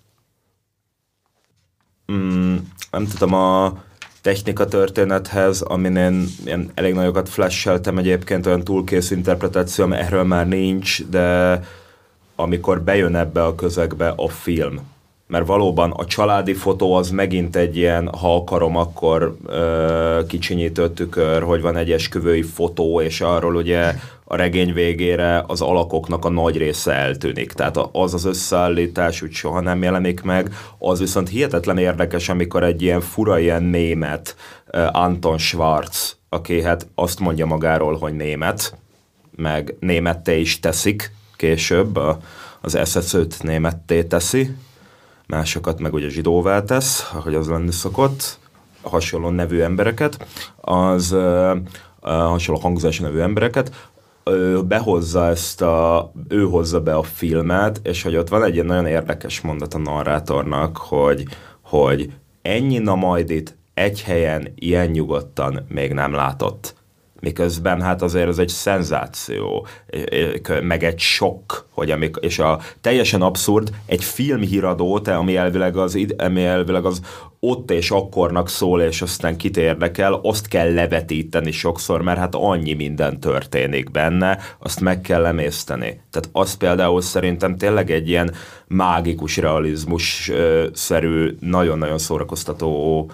Mm, nem tudom, a technika történethez, amin én, én elég nagyokat flasheltem egyébként, olyan túlkész interpretáció, erről már nincs, de amikor bejön ebbe a közegbe a film, mert valóban a családi fotó az megint egy ilyen, ha akarom, akkor ö, kicsinyítő tükör, hogy van egy esküvői fotó, és arról ugye a regény végére az alakoknak a nagy része eltűnik. Tehát az az összeállítás úgy soha nem jelenik meg. Az viszont hihetetlen érdekes, amikor egy ilyen fura ilyen német, Anton Schwarz, aki hát azt mondja magáról, hogy német, meg németté is teszik később, az es es öt németté teszi, másokat meg ugye zsidóvá tesz, ahogy az lenni szokott, hasonló nevű embereket, az uh, uh, hasonló hangzású nevű embereket, ő behozza ezt a, ő hozza be a filmet, és hogy ott van egy ilyen nagyon érdekes mondat a narrátornak, hogy, hogy ennyi na majd itt egy helyen ilyen nyugodtan még nem látott. Miközben hát azért ez egy szenzáció, meg egy sok, hogy amik, és a teljesen abszurd, egy filmhíradó, ami elvileg az, ami elvileg az ott és akkornak szól, és aztán kit érdekel, azt kell levetíteni sokszor, mert hát annyi minden történik benne, azt meg kell emészteni. Tehát az például szerintem tényleg egy ilyen mágikus realizmus-szerű, nagyon-nagyon szórakoztató,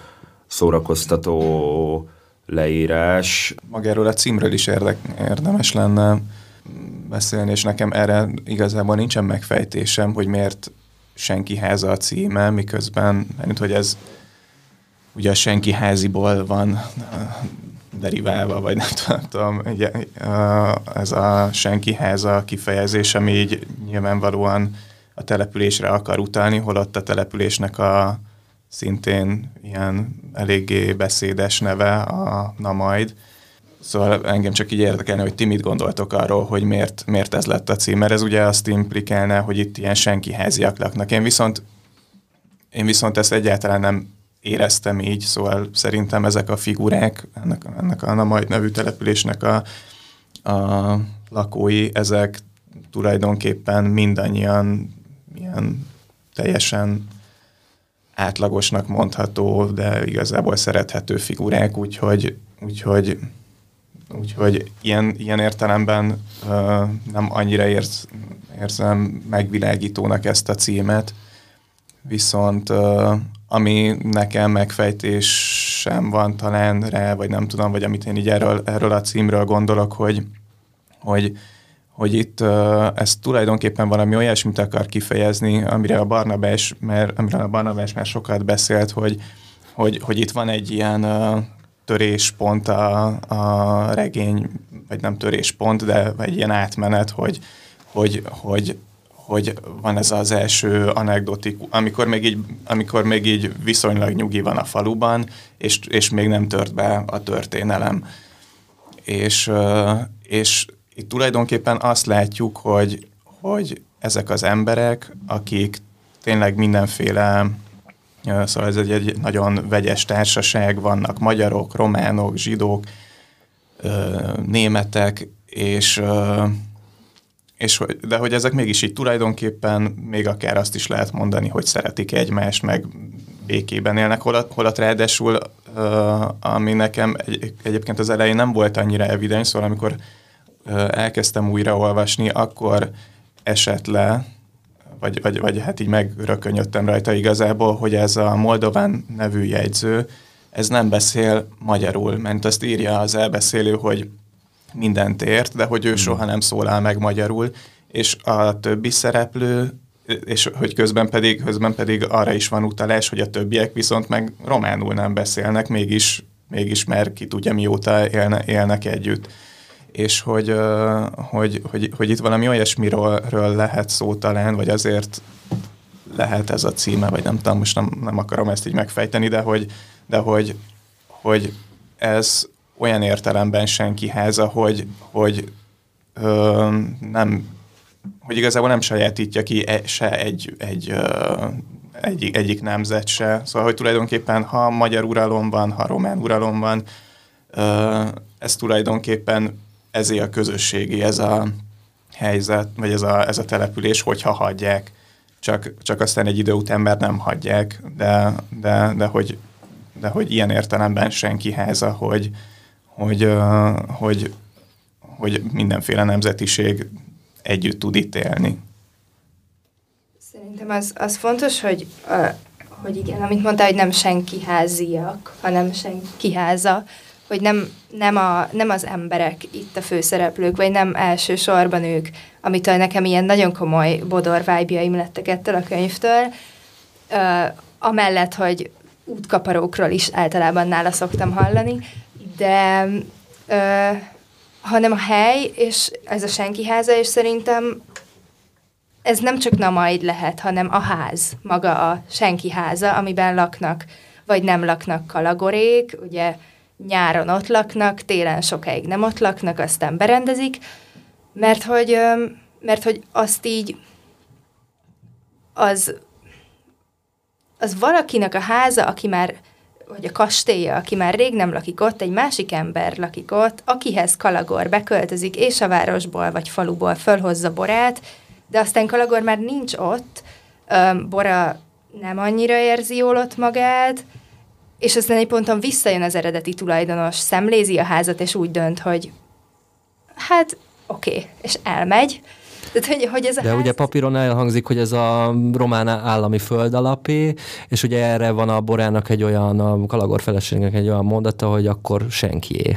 szórakoztató leírás. Magáról a címről is érdek, érdemes lenne beszélni, és nekem erre igazából nincsen megfejtésem, hogy miért Senki háza a címe, miközben, mert hogy ez ugye a senki háziból van deriválva, vagy nem tudom, ugye, ez a senki háza kifejezés, ami így nyilvánvalóan a településre akar utalni, holott a településnek a szintén ilyen eléggé beszédes neve, a Na majd. Szóval engem csak így érdekelne, hogy ti mit gondoltok arról, hogy miért, miért ez lett a cím, mert ez ugye azt implikálná, hogy itt ilyen senki háziak laknak. Én viszont, én viszont ezt egyáltalán nem éreztem így, szóval szerintem ezek a figurák, ennek, ennek a Na majd nevű településnek a, a lakói, ezek tulajdonképpen mindannyian ilyen teljesen átlagosnak mondható, de igazából szerethető figurák, úgyhogy, úgyhogy, úgyhogy ilyen, ilyen értelemben uh, nem annyira érz, érzem megvilágítónak ezt a címet, viszont uh, ami nekem megfejtésem van talán rá, vagy nem tudom, vagy amit én így erről, erről a címről gondolok, hogy, hogy hogy itt uh, ez tulajdonképpen valami olyasmit akar kifejezni, amire a Barnabás, mert, amire a Barnabás már sokat beszélt, hogy, hogy, hogy itt van egy ilyen uh, töréspont a, a regény, vagy nem töréspont, de egy ilyen átmenet, hogy, hogy, hogy, hogy van ez az első anekdotikus, amikor még így, amikor még így viszonylag nyugi van a faluban, és, és még nem tört be a történelem. És, uh, és itt tulajdonképpen azt látjuk, hogy, hogy ezek az emberek, akik tényleg mindenféle, szóval ez egy, egy nagyon vegyes társaság, vannak magyarok, románok, zsidók, németek, és, és de hogy ezek mégis így tulajdonképpen még akár azt is lehet mondani, hogy szeretik egymást, meg békében élnek, holott, holott ráadásul, ami nekem egy, egyébként az elején nem volt annyira evidens, szóval amikor elkezdtem újraolvasni, akkor esett le, vagy, vagy, vagy hát így megrökönyödtem rajta igazából, hogy ez a Moldován nevű jegyző, ez nem beszél magyarul, mert azt írja az elbeszélő, hogy mindent ért, de hogy ő soha nem szólal meg magyarul, és a többi szereplő, és hogy közben pedig, közben pedig arra is van utalás, hogy a többiek viszont meg románul nem beszélnek, mégis, mégis mert ki tudja mióta élne, élnek együtt. És hogy, hogy, hogy, hogy itt valami olyasmiről lehet szó talán, vagy azért lehet ez a címe, vagy nem tudom, most nem, nem akarom ezt így megfejteni, de hogy, de hogy, hogy ez olyan értelemben senki háza, hogy, hogy ö, nem, hogy igazából nem sajátítja ki e, se egy, egy, ö, egy, egyik nemzet se. Szóval, hogy tulajdonképpen ha magyar uralom van, ha román uralom van, ö, ez tulajdonképpen ezé a közösségi, ez a helyzet, vagy ez a, ez a település, hogyha hagyják. Csak, csak aztán egy idő után már nem hagyják, de, de, de, hogy, de hogy ilyen értelemben senki háza, hogy, hogy, uh, hogy, hogy mindenféle nemzetiség együtt tud itt élni. Szerintem az, az fontos, hogy, uh, hogy igen, amit mondtál, hogy nem senki háziak, hanem senki háza, hogy nem, nem, a, nem az emberek itt a főszereplők, vagy nem elsősorban ők, amitől nekem ilyen nagyon komoly bodor vibe-jaim lettek ettől a könyvtől, uh, amellett, hogy útkaparókról is általában nála szoktam hallani, de uh, hanem a hely, és ez a senki háza, és szerintem ez nem csak na majd lehet, hanem a ház, maga a senki háza, amiben laknak, vagy nem laknak kalagorék, ugye nyáron ott laknak, télen sokáig nem ott laknak, aztán berendezik, mert hogy, mert hogy azt így az, az valakinek a háza, aki már, vagy a kastélya, aki már rég nem lakik ott, egy másik ember lakik ott, akihez Kalagor beköltözik, és a városból, vagy faluból fölhozza Borát, de aztán Kalagor már nincs ott, Bora nem annyira érzi jól ott magát, és aztán egy ponton visszajön az eredeti tulajdonos, szemlézi a házat, és úgy dönt, hogy hát oké, okay, és elmegy. Tehát, hogy, hogy ez a De ház... ugye papíron elhangzik, hogy ez a román állami földalapé, és ugye erre van a Borának egy olyan, a Kalagor feleségnek egy olyan mondata, hogy akkor senkié.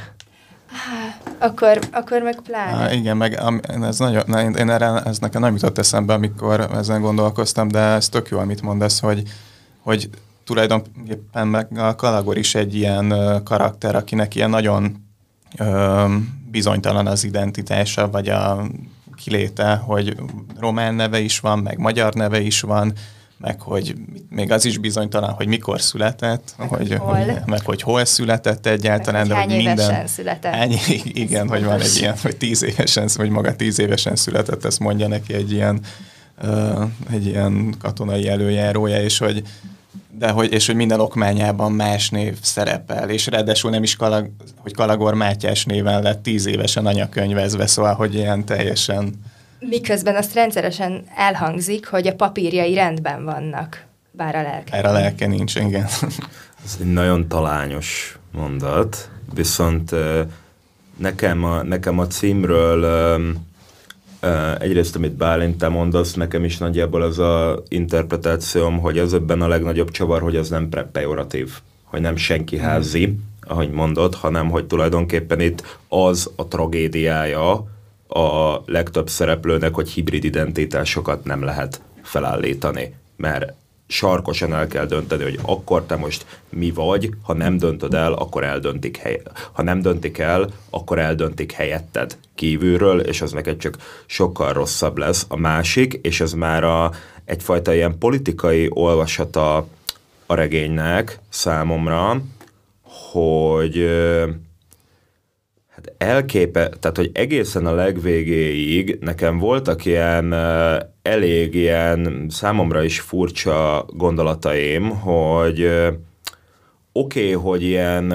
Akkor, akkor meg pláne. Há, igen, meg ez nagyon, én erre, ez nekem nem jutott eszembe, amikor ezen gondolkoztam, de ez tök jó, amit mondasz, hogy, hogy tulajdonképpen meg a Kalagor is egy ilyen karakter, akinek ilyen nagyon ö, bizonytalan az identitása, vagy a kiléte, hogy román neve is van, meg magyar neve is van, meg hogy még az is bizonytalan, hogy mikor született, meg hogy, hol. Hogy, meg hogy hol született egyáltalán. Meg, de hogy hány minden, évesen született. Hány, igen, hogy van egy ilyen, hogy tíz évesen, vagy maga tíz évesen született, ezt mondja neki egy ilyen, uh, egy ilyen katonai előjárója, és hogy de hogy, és hogy minden okmányában más név szerepel, és ráadásul nem is Kalag, hogy Kalagor Mátyás néven lett tíz évesen anyakönyvezve, szóval, hogy ilyen teljesen... Miközben azt rendszeresen elhangzik, hogy a papírjai rendben vannak, bár a lelke. Bár a lelke nincs, igen. Ez egy nagyon talányos mondat, viszont nekem a, nekem a címről egyrészt, amit Bálint te mondasz, nekem is nagyjából az a interpretációm, hogy az ebben a legnagyobb csavar, hogy az nem pejoratív, hogy nem senki házi, ahogy mondod, hanem hogy tulajdonképpen itt az a tragédiája a legtöbb szereplőnek, hogy hibrid identitásokat nem lehet felállítani, mert sarkosan el kell dönteni, hogy akkor te most mi vagy, ha nem döntöd el, akkor eldöntik hely. Ha nem döntik el, akkor eldöntik helyetted kívülről, és az neked csak sokkal rosszabb lesz. A másik, és ez már a, egyfajta ilyen politikai olvasata a regénynek számomra, hogy hát elképe, tehát hogy egészen a legvégéig nekem voltak ilyen elég ilyen számomra is furcsa gondolataim, hogy oké, okay, hogy ilyen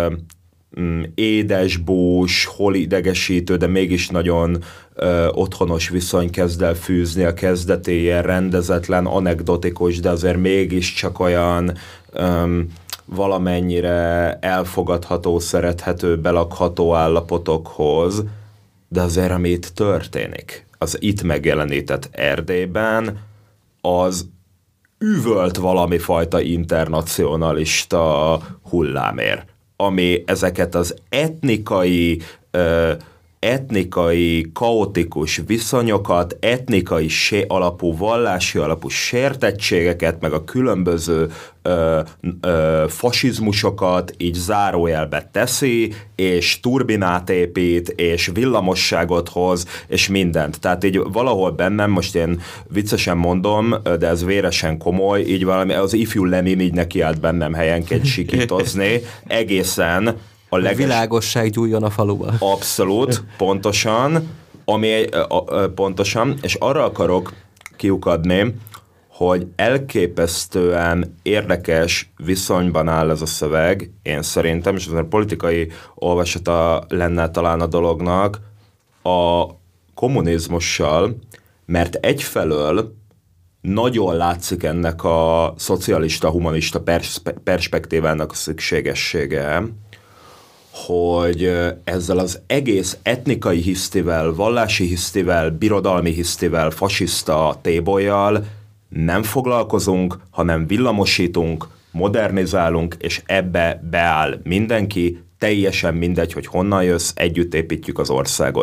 édesbús, hol idegesítő, de mégis nagyon ö, otthonos viszony kezd el fűzni a kezdetéje, rendezetlen, anekdotikus, de azért mégiscsak olyan ö, valamennyire elfogadható, szerethető, belakható állapotokhoz, de azért, ami itt történik, az itt megjelenített Erdélyben, az üvölt valami fajta internacionalista hullámér, ami ezeket az etnikai, ö, etnikai, kaotikus viszonyokat, etnikai sé alapú, vallási alapú sértettségeket, meg a különböző ö, ö, fasizmusokat így zárójelbe teszi, és turbinát épít, és villamosságot hoz, és mindent. Tehát így valahol bennem, most én viccesen mondom, de ez véresen komoly, így valami, az ifjú Lenin így nekiállt bennem helyenként sikítozni, egészen a leges... világosság gyújjon a faluba. Abszolút, pontosan, ami a, a, pontosan, és arra akarok kiukadni, hogy elképesztően érdekes viszonyban áll ez a szöveg, én szerintem, és az a politikai olvasata lenne talán a dolognak, a kommunizmussal, mert egyfelől nagyon látszik ennek a szocialista-humanista perspe- perspektívának a szükségessége, hogy ezzel az egész etnikai hisztivel, vallási hisztivel, birodalmi hisztivel, fasiszta tébollyal nem foglalkozunk, hanem villamosítunk, modernizálunk, és ebbe beáll mindenki, teljesen mindegy, hogy honnan jössz, együtt építjük az országot.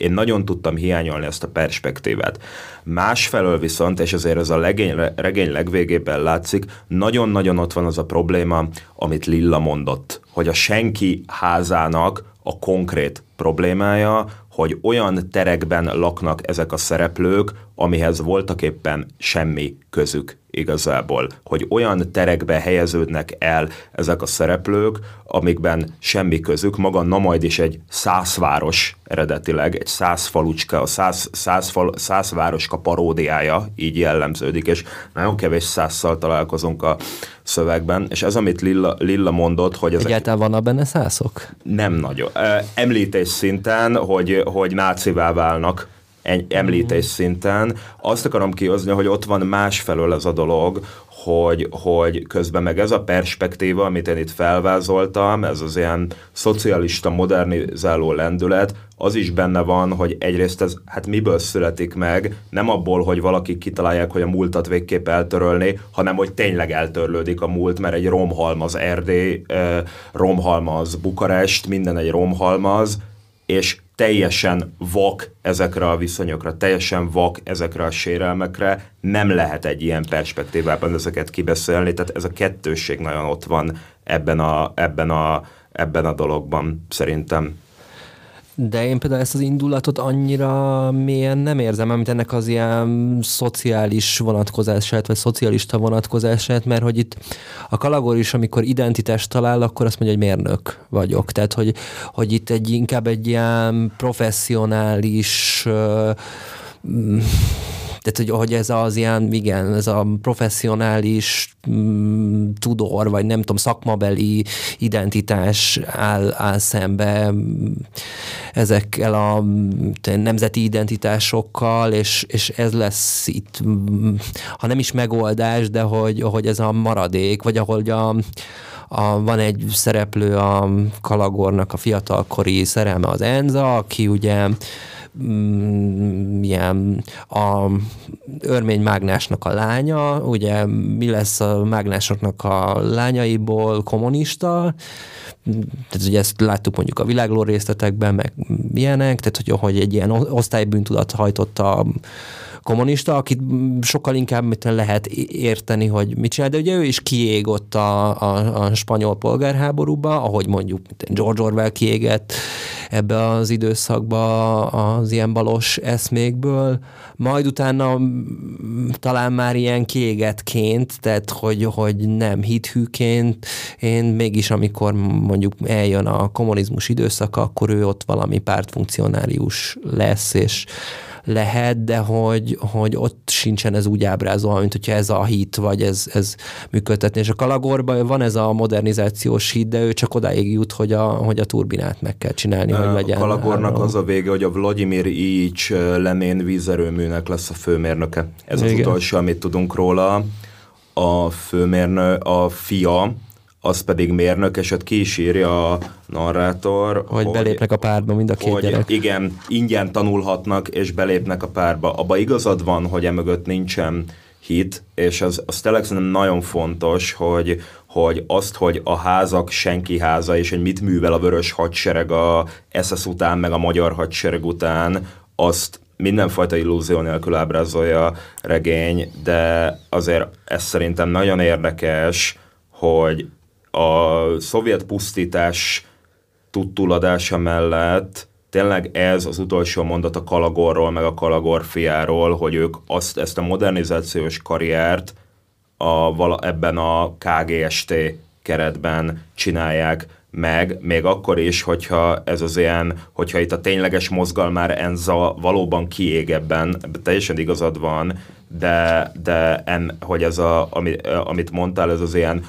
én nagyon tudtam hiányolni ezt a perspektívát. Másfelől viszont, és ezért ez a legény, regény legvégében látszik, nagyon-nagyon ott van az a probléma, amit Lilla mondott, hogy a senki házának a konkrét problémája, hogy olyan terekben laknak ezek a szereplők, amihez voltaképpen semmi közük igazából. Hogy olyan terekbe helyeződnek el ezek a szereplők, amikben semmi közük. Maga Namoid is egy százváros eredetileg, egy száz falucska, a száz, száz, fal, száz városka paródiája, így jellemződik, és nagyon kevés százzal találkozunk a szövegben, és ez, amit Lilla, Lilla mondott, hogy ezek... Egyáltalán vannak benne szászok? Nem nagyon. Említés szinten, hogy, hogy nácivá válnak, említés szinten. Azt akarom kihozni, hogy ott van másfelől ez a dolog, hogy, hogy közben meg ez a perspektíva, amit én itt felvázoltam, ez az ilyen szocialista, modernizáló lendület, az is benne van, hogy egyrészt ez hát miből születik meg, nem abból, hogy valakik kitalálják, hogy a múltat végképp eltörölni, hanem hogy tényleg eltörlődik a múlt, mert egy romhalmaz Erdély, romhalmaz Bukarest, minden egy romhalmaz, és teljesen vak ezekre a viszonyokra, teljesen vak ezekre a sérelmekre, nem lehet egy ilyen perspektívában ezeket kibeszélni, tehát ez a kettősség nagyon ott van ebben a, ebben a, ebben a dologban, szerintem. De én például ezt az indulatot annyira mélyen nem érzem, amit ennek az ilyen szociális vonatkozását, vagy szocialista vonatkozását, mert hogy itt a Kalagor is, amikor identitást talál, akkor azt mondja, hogy mérnök vagyok. Tehát, hogy, hogy itt egy, inkább egy ilyen professzionális... Uh, Tehát, hogy, hogy ez az ilyen, igen, ez a professzionális mm, tudor, vagy nem tudom, szakmabeli identitás áll, áll szembe ezekkel a nemzeti identitásokkal, és, és ez lesz itt, ha nem is megoldás, de hogy, hogy ez a maradék, vagy ahogy a A, van egy szereplő a Kalagornak, a fiatalkori szerelme az Enza, aki ugye mm, ilyen a örmény mágnásnak a lánya, ugye mi lesz a mágnásoknak a lányaiból kommunista, tehát ugye ezt láttuk mondjuk a világló részletekben, meg ilyenek, tehát hogy, hogy egy ilyen osztálybűntudat hajtotta kommunista, akit sokkal inkább lehet érteni, hogy mit csinál, de ugye ő is kiégott a, a, a spanyol polgárháborúba, ahogy mondjuk George Orwell kiégett ebbe az időszakba az ilyen balos eszmékből, majd utána talán már ilyen kiégettként, tehát hogy, hogy nem hithűként, én mégis amikor mondjuk eljön a kommunizmus időszaka, akkor ő ott valami pártfunkcionárius lesz, és lehet, de hogy, hogy ott sincsen ez úgy ábrázolva, mint hogyha ez a hit, vagy ez, ez működtetni. És a Kalagorban van ez a modernizációs hit, de ő csak odáig jut, hogy a, hogy a turbinát meg kell csinálni, hogy legyen. A Kalagornak az a vége, hogy a Vladimir Ilyics Lenin vízerőműnek lesz a főmérnöke. Ez Igen. az utolsó, amit tudunk róla. A főmérnök, a fia, az pedig mérnök, és ott ki is írja a narrátor, hogy, hogy belépnek a párba mind a két hogy gyerek. Igen, ingyen tanulhatnak, és belépnek a párba. Abba igazad van, hogy emögött nincsen hit, és az, az tényleg szerintem nagyon fontos, hogy, hogy azt, hogy a házak senki háza, és hogy mit művel a vörös hadsereg a es es után, meg a magyar hadsereg után, azt mindenfajta illúzió nélkül ábrázolja a regény, de azért ez szerintem nagyon érdekes, hogy a szovjet pusztítás tudtuladása mellett tényleg ez az utolsó mondat a Kalagorról, meg a Kalagor fiáról, hogy ők azt, ezt a modernizációs karriert a, vala, ebben a ká gé es té keretben csinálják meg, még akkor is, hogyha ez az ilyen, hogyha itt a tényleges mozgalmára Enza valóban kiég ebben, ebben teljesen igazad van, de, de en, hogy ez a, ami, amit mondtál, ez az ilyen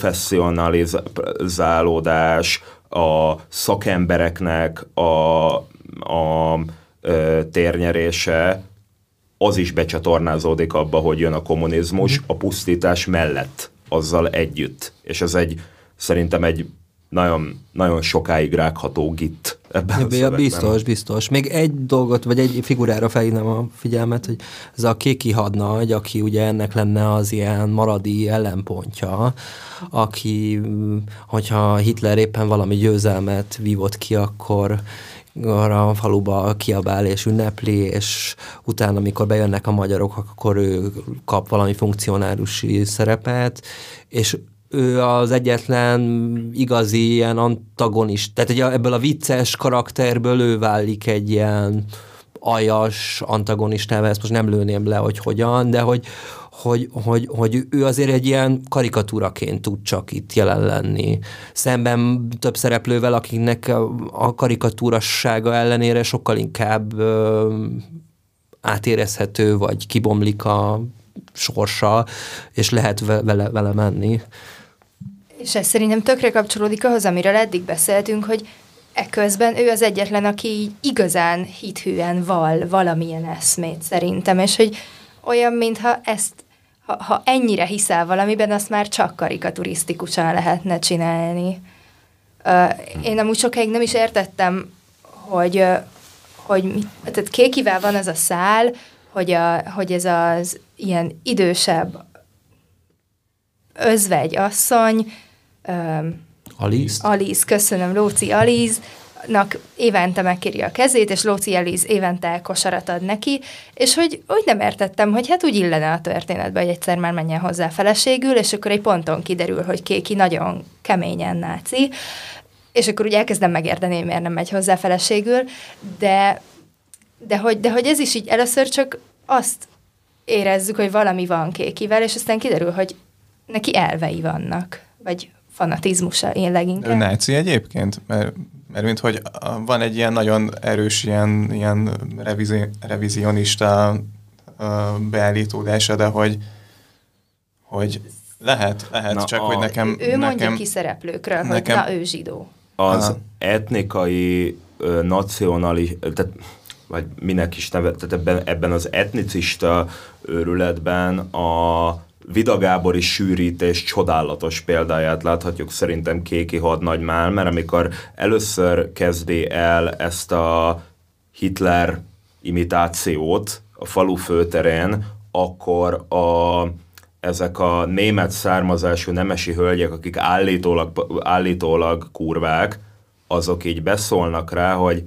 professzionalizálódás, a szakembereknek a, a, a térnyerése, az is becsatornázódik abba, hogy jön a kommunizmus, a pusztítás mellett, azzal együtt. És ez egy, szerintem egy nagyon, nagyon sokáig rágható git ebben ja, a szövegben. Biztos, biztos. Még egy dolgot, vagy egy figurára felhívnám a figyelmet, hogy ez a Kéki hadnagy, aki ugye ennek lenne az ilyen maradi ellenpontja, aki, hogyha Hitler éppen valami győzelmet vívott ki, akkor arra a faluba kiabál és ünnepli, és utána, amikor bejönnek a magyarok, akkor ő kap valami funkcionárusi szerepet, és ő az egyetlen igazi ilyen antagonist, tehát ugye ebből a vicces karakterből ő válik egy ilyen aljas antagonistával, ezt most nem lőném le, hogy hogyan, de hogy, hogy, hogy, hogy ő azért egy ilyen karikatúraként tud csak itt jelen lenni. Szemben több szereplővel, akiknek a karikatúrassága ellenére sokkal inkább ö, átérezhető, vagy kibomlik a sorsa, és lehet vele, vele menni. És ez szerintem tökre kapcsolódik ahhoz, amiről eddig beszéltünk, hogy eközben ő az egyetlen, aki igazán hithűen val valamilyen eszmét szerintem, és hogy olyan, mintha ezt, ha, ha ennyire hiszel valamiben, azt már csak karikaturisztikusan lehetne csinálni. Uh, én amúgy sokáig nem is értettem, hogy, uh, hogy mit, tehát Kékivel van az a szál, hogy, a, hogy ez az ilyen idősebb özvegy asszony, um, Alice? Alice, köszönöm, Lóci Alice-nak évente megkéri a kezét, és Lóci Alice évente kosarat ad neki, és hogy úgy nem értettem, hogy hát úgy illene a történetbe, hogy egyszer már menjen hozzá feleségül, és akkor egy ponton kiderül, hogy Kéki nagyon keményen náci, és akkor úgy elkezdem megérteni, miért nem megy hozzá feleségül, de, de, hogy, de hogy ez is így először csak azt érezzük, hogy valami van Kékivel, és aztán kiderül, hogy neki elvei vannak, vagy fanatizmusa, én leginkább. Ő náci egyébként? Mert, mert mint hogy van egy ilyen nagyon erős ilyen, ilyen revizi, revizionista uh, beállítódása, de hogy, hogy lehet, lehet, na, csak a, hogy nekem... Ő, ő mondja nekem, ki szereplőkről, nekem, hogy na, ő zsidó. Az Aha. etnikai, nacionalis, tehát vagy minek is neve, tehát ebben, ebben az etnicista őrületben a Vida Gábori sűrítés csodálatos példáját láthatjuk szerintem Kéki hadnagymál, mert amikor először kezdi el ezt a Hitler imitációt a falu főterén, akkor a, ezek a német származású nemesi hölgyek, akik állítólag, állítólag kurvák, azok így beszólnak rá, hogy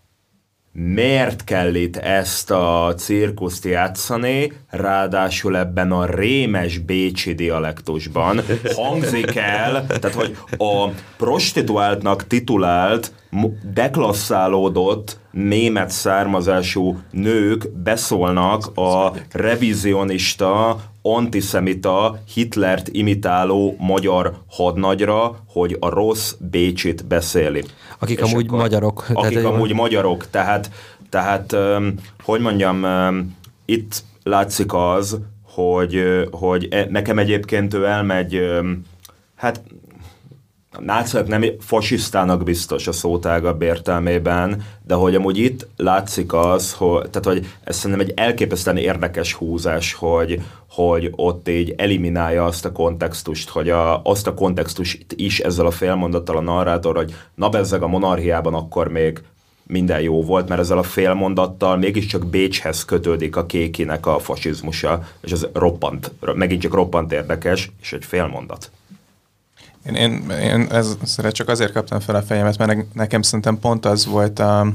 miért kell itt ezt a cirkuszt játszani, ráadásul ebben a rémes bécsi dialektusban hangzik el, tehát hogy a prostituáltnak titulált, deklasszálódott német származású nők beszólnak a revizionista, antiszemita, Hitlert imitáló magyar hadnagyra, hogy a rossz Bécsit beszéli. Akik És amúgy akkor, magyarok. Akik tehát, amúgy magyarok, tehát, tehát um, hogy mondjam, um, itt látszik az, hogy, hogy nekem egyébként ő elmegy, um, hát náciak nem fasisztának biztos a szótágabb értelmében, de hogy amúgy itt látszik az, hogy, tehát, hogy ez szerintem egy elképesztően érdekes húzás, hogy, hogy ott így eliminálja azt a kontextust, hogy a, azt a kontextust is ezzel a félmondattal a narrátor, hogy na bezzeg a monarchiában akkor még minden jó volt, mert ezzel a félmondattal mégiscsak Bécshez kötődik a Kékinek a fasizmusa, és ez roppant, megint csak roppant érdekes, és egy félmondat. Én, én, én ezzel csak azért kaptam fel a fejemet, mert nekem szerintem pont az volt a,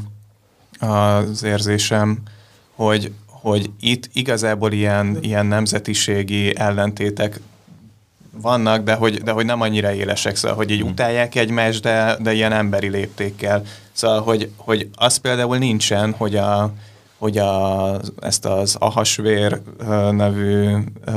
az érzésem, hogy, hogy itt igazából ilyen, ilyen nemzetiségi ellentétek vannak, de hogy, de hogy nem annyira élesek, szóval, hogy így utálják egymást, de, de ilyen emberi léptékkel. Szóval, hogy, hogy az például nincsen, hogy, a, hogy a, ezt az Ahasvér nevű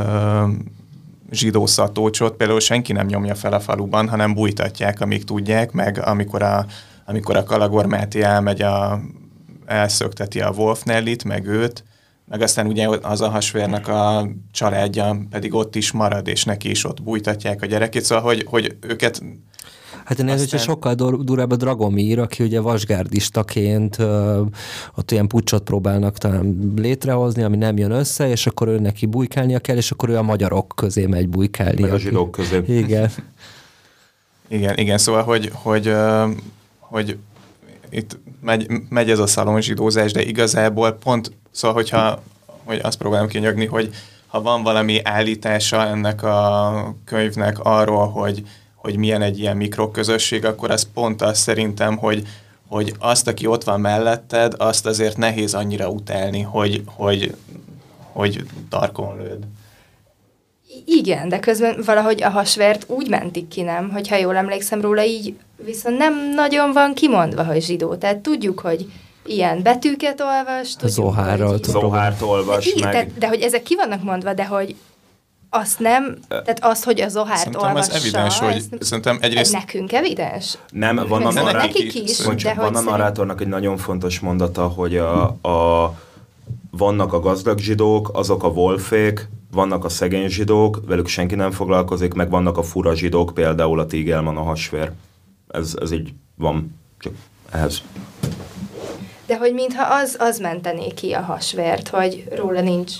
zsidó szatócsot például senki nem nyomja fel a faluban, hanem bújtatják, amíg tudják, meg amikor a, amikor a Kalagor Máté elmegy, a, elszökteti a Wolf Nellit, meg őt, meg aztán ugye az Ahasvérnek a családja pedig ott is marad, és neki is ott bújtatják a gyerekét, szóval, hogy, hogy őket... Hát én aztán... ez sokkal durvább a Dragomir, aki ugye vasgárdistaként ö, ott ilyen puccsot próbálnak talán létrehozni, ami nem jön össze, és akkor ő neki bujkálnia kell, és akkor ő a magyarok közé megy bujkálni. Meg a zsidók közé. Igen. igen, igen, szóval, hogy, hogy, hogy, hogy itt megy, megy ez a szalonzsidózás, de igazából pont, szóval, hogyha hogy azt próbálom kinyögni, hogy ha van valami állítása ennek a könyvnek arról, hogy hogy milyen egy ilyen mikroközösség, akkor az pont az szerintem, hogy, hogy azt, aki ott van melletted, azt azért nehéz annyira utálni, hogy, hogy, hogy tarkon lőd. Igen, de közben valahogy a hasvert úgy mentik ki, nem? Hogyha jól emlékszem róla, így viszont nem nagyon van kimondva, hogy zsidó. Tehát tudjuk, hogy ilyen betűket olvas, tudjuk, Zohárral hogy... Zohárt olvas Igen, meg. tehát, de hogy ezek ki vannak mondva, de hogy azt nem, tehát az, hogy a Zohárt Szerintem olvassa... ez evidens, hogy ez, szerintem egyrészt... nekünk evidens? Nem, van a, Meg narrá... nekik is, Bocs, de van hogy a narrátornak egy nagyon fontos mondata, hogy a, a, vannak a gazdag zsidók, azok a wolfék, vannak a szegény zsidók, velük senki nem foglalkozik, meg vannak a fura zsidók, például a Tígelman, a hasvér. Ez, ez így van, csak ehhez. De hogy mintha az, az mentené ki a hasvért, hogy róla nincs.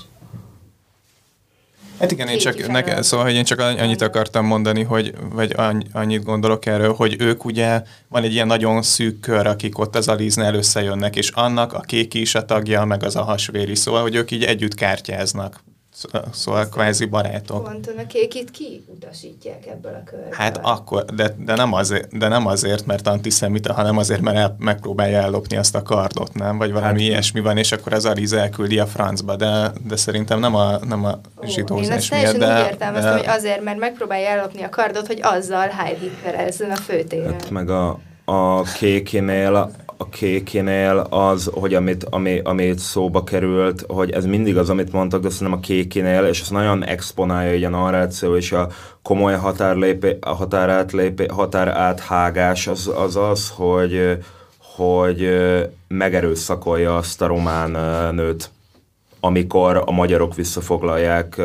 Hát igen, én csak, neke, szóval, hogy én csak annyit akartam mondani, hogy, vagy annyit gondolok erről, hogy ők ugye, van egy ilyen nagyon szűk kör, akik ott az Aliznál összejönnek, és annak a Kéki is a tagja, meg az a hasvéri, szóval, hogy ők így együtt kártyáznak. Szóval kvázi barátok. Ponton a Kékit kiutasítják ebből a körből. Hát akkor, de, de, nem azért, de nem azért, mert antiszemita, hanem azért, mert el, megpróbálja ellopni azt a kardot, nem? Vagy valami hát, ilyesmi van, és akkor az Aliz elküldi a francba, de, de szerintem nem a, nem a zsidózás én ezt miatt. teljesen De, úgy értelmeztem, de... hogy azért, mert megpróbálja ellopni a kardot, hogy azzal Heil Hitlerezzen a főtéren. Hát meg a, a Kékinél, a Kékinél az, hogy amit, ami, amit szóba került, hogy ez mindig az, amit mondtak, de szerintem a Kékinél, és ez nagyon exponálja így a narráció, és a komoly határlépé, a határátlépé, határáthágás az az, az hogy, hogy megerőszakolja azt a román nőt, amikor a magyarok visszafoglalják,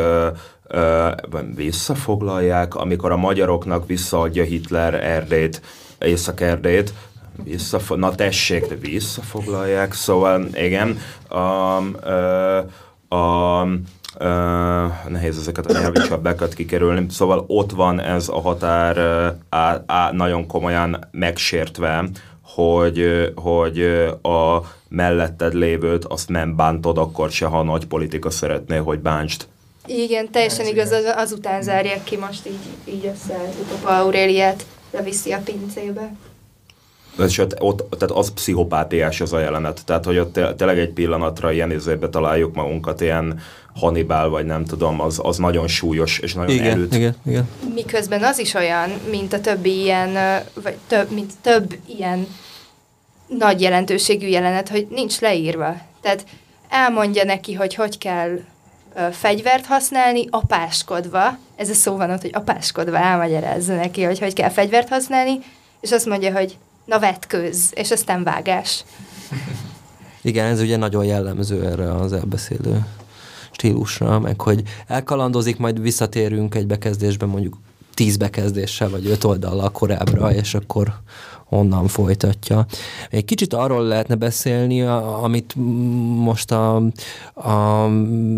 visszafoglalják, amikor a magyaroknak visszaadja Hitler Erdélyt, Észak-Erdélyt, Visszafog... Na tessék, de visszafoglalják, szóval igen, um, uh, um, uh, nehéz ezeket a nyelvi csapdákat kikerülni, szóval ott van ez a határ uh, á, á, nagyon komolyan megsértve, hogy, hogy a melletted lévőt azt nem bántod akkor se, ha a nagy politika szeretné, hogy bántsd. Igen, teljesen igaz, az, azután zárják ki most így, így összeállt Papa Auréliát, leviszi a pincébe. És ott, ott, tehát az pszichopátiás az a jelenet, tehát hogy ott tényleg egy pillanatra ilyen izébe találjuk magunkat, ilyen Hannibal, vagy nem tudom, az, az nagyon súlyos, és nagyon igen, erőt. Igen, igen. Miközben az is olyan, mint a többi ilyen, vagy több, mint több ilyen nagy jelentőségű jelenet, hogy nincs leírva. Tehát elmondja neki, hogy hogy kell ö, fegyvert használni, apáskodva, ez a szó van ott, hogy apáskodva elmagyarázza neki, hogy hogy kell fegyvert használni, és azt mondja, hogy na vetkőzz, és aztán vágás. Igen, ez ugye nagyon jellemző erre az elbeszélő stílusra, meg hogy elkalandozik, majd visszatérünk egy bekezdésben mondjuk tíz bekezdéssel, vagy öt oldallal korábbra, és akkor onnan folytatja. Egy kicsit arról lehetne beszélni, amit most a, a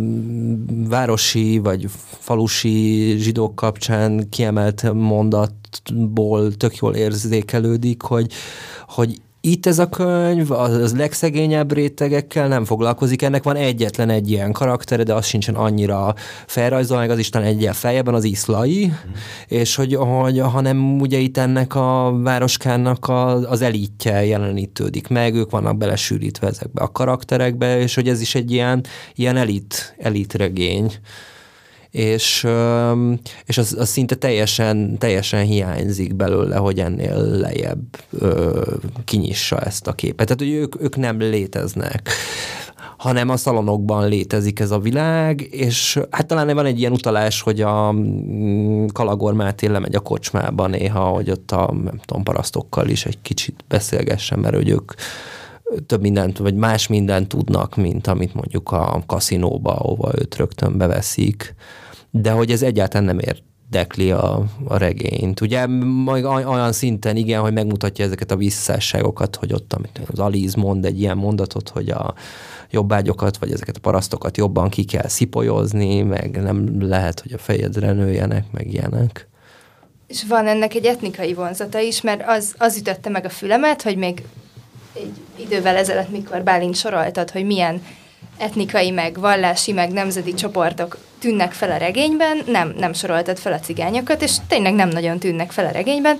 városi vagy falusi zsidók kapcsán kiemelt mondatból tök jól érzékelődik, hogy, hogy itt ez a könyv az legszegényebb rétegekkel nem foglalkozik, ennek van egyetlen egy ilyen karaktere, de az sincsen annyira felrajzolva, meg az Isten egyel feljeben, az Iszlai, mm. és hogy, hogy, hanem ugye itt ennek a városkának a, az elitje jelenítődik meg, ők vannak belesűrítve ezekbe a karakterekbe, és hogy ez is egy ilyen, ilyen elit, elitregény. És, és az, az szinte teljesen, teljesen hiányzik belőle, hogy ennél lejjebb ö, kinyissa ezt a képet. Tehát, hogy ők, ők nem léteznek, hanem a szalonokban létezik ez a világ, és hát talán van egy ilyen utalás, hogy a Kalagor Máté lemegy a kocsmába néha, hogy ott a nem tudom, parasztokkal is egy kicsit beszélgessen, mert hogy ők több mindent, vagy más mindent tudnak, mint amit mondjuk a kaszinóba, ahova őt rögtön beveszik, de hogy ez egyáltalán nem érdekli a, a regényt. Ugye majd olyan szinten igen, hogy megmutatja ezeket a visszásságokat, hogy ott amit az Aliz mond egy ilyen mondatot, hogy a jobbágyokat, vagy ezeket a parasztokat jobban ki kell szipolyozni, meg nem lehet, hogy a fejedre nőjenek, meg ilyenek. És van ennek egy etnikai vonzata is, mert az, az ütötte meg a fülemet, hogy még egy idővel ezelőtt, mikor Bálint soroltad, hogy milyen etnikai, meg vallási, meg nemzeti csoportok tűnnek fel a regényben, nem, nem soroltad fel a cigányokat, és tényleg nem nagyon tűnnek fel a regényben,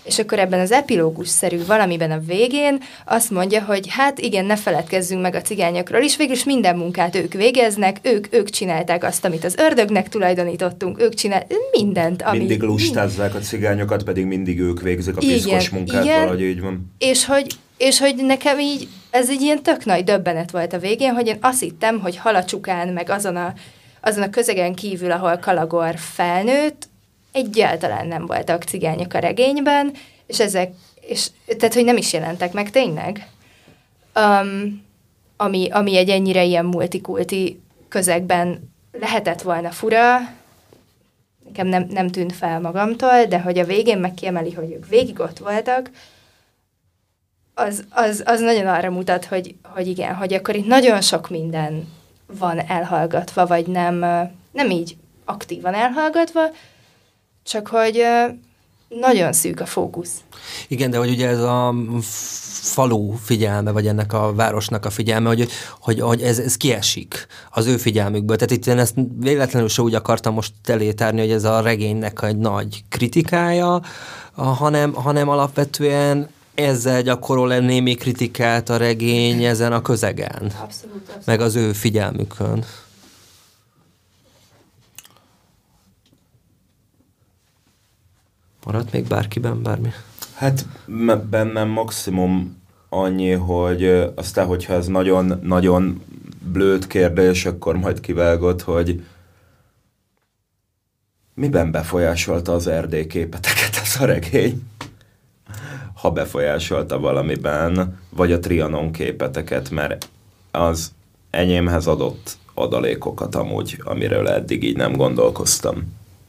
és akkor ebben az epilógusszerű valamiben a végén azt mondja, hogy hát igen, ne feledkezzünk meg a cigányokról is, végülis minden munkát ők végeznek, ők, ők csinálták azt, amit az ördögnek tulajdonítottunk, ők csinálták mindent, ami... Mindig lustázzák a cigányokat, pedig mindig ők végzik a piszkos igen, munkát, igen, valahogy így van. És hogy, és hogy nekem így, ez egy ilyen tök nagy döbbenet volt a végén, hogy én azt hittem, hogy Halacsukán, meg azon a, azon a közegen kívül, ahol Kalagor felnőtt, egyáltalán nem voltak cigányok a regényben, és ezek, és, tehát, hogy nem is jelentek meg tényleg. Um, ami, ami egy ennyire ilyen multikulti közegben lehetett volna fura, nekem nem, nem tűnt fel magamtól, de hogy a végén meg kiemeli, hogy ők végig ott voltak, az, az, az nagyon arra mutat, hogy, hogy igen, hogy akkor itt nagyon sok minden van elhallgatva, vagy nem, nem így aktívan elhallgatva, csak hogy nagyon szűk a fókusz. Igen, de hogy ugye ez a falu figyelme, vagy ennek a városnak a figyelme, hogy, hogy, hogy ez, ez kiesik az ő figyelmükből. Tehát itt én ezt véletlenül se úgy akartam most elétárni, hogy ez a regénynek egy nagy kritikája, hanem, hanem alapvetően ezzel gyakorol némi kritikát a regény ezen a közegen. Abszolút, abszolút. Meg az ő figyelmükön. Maradt még bárkiben bármi? Hát bennem maximum annyi, hogy aztán, hogyha ez nagyon-nagyon blőd kérdés, akkor majd kivágod, hogy miben befolyásolta az erdély képeteket ez a regény? Ha befolyásolta valamiben, vagy a Trianon képeteket, mert az enyémhez adott adalékokat amúgy, amiről eddig így nem gondolkoztam.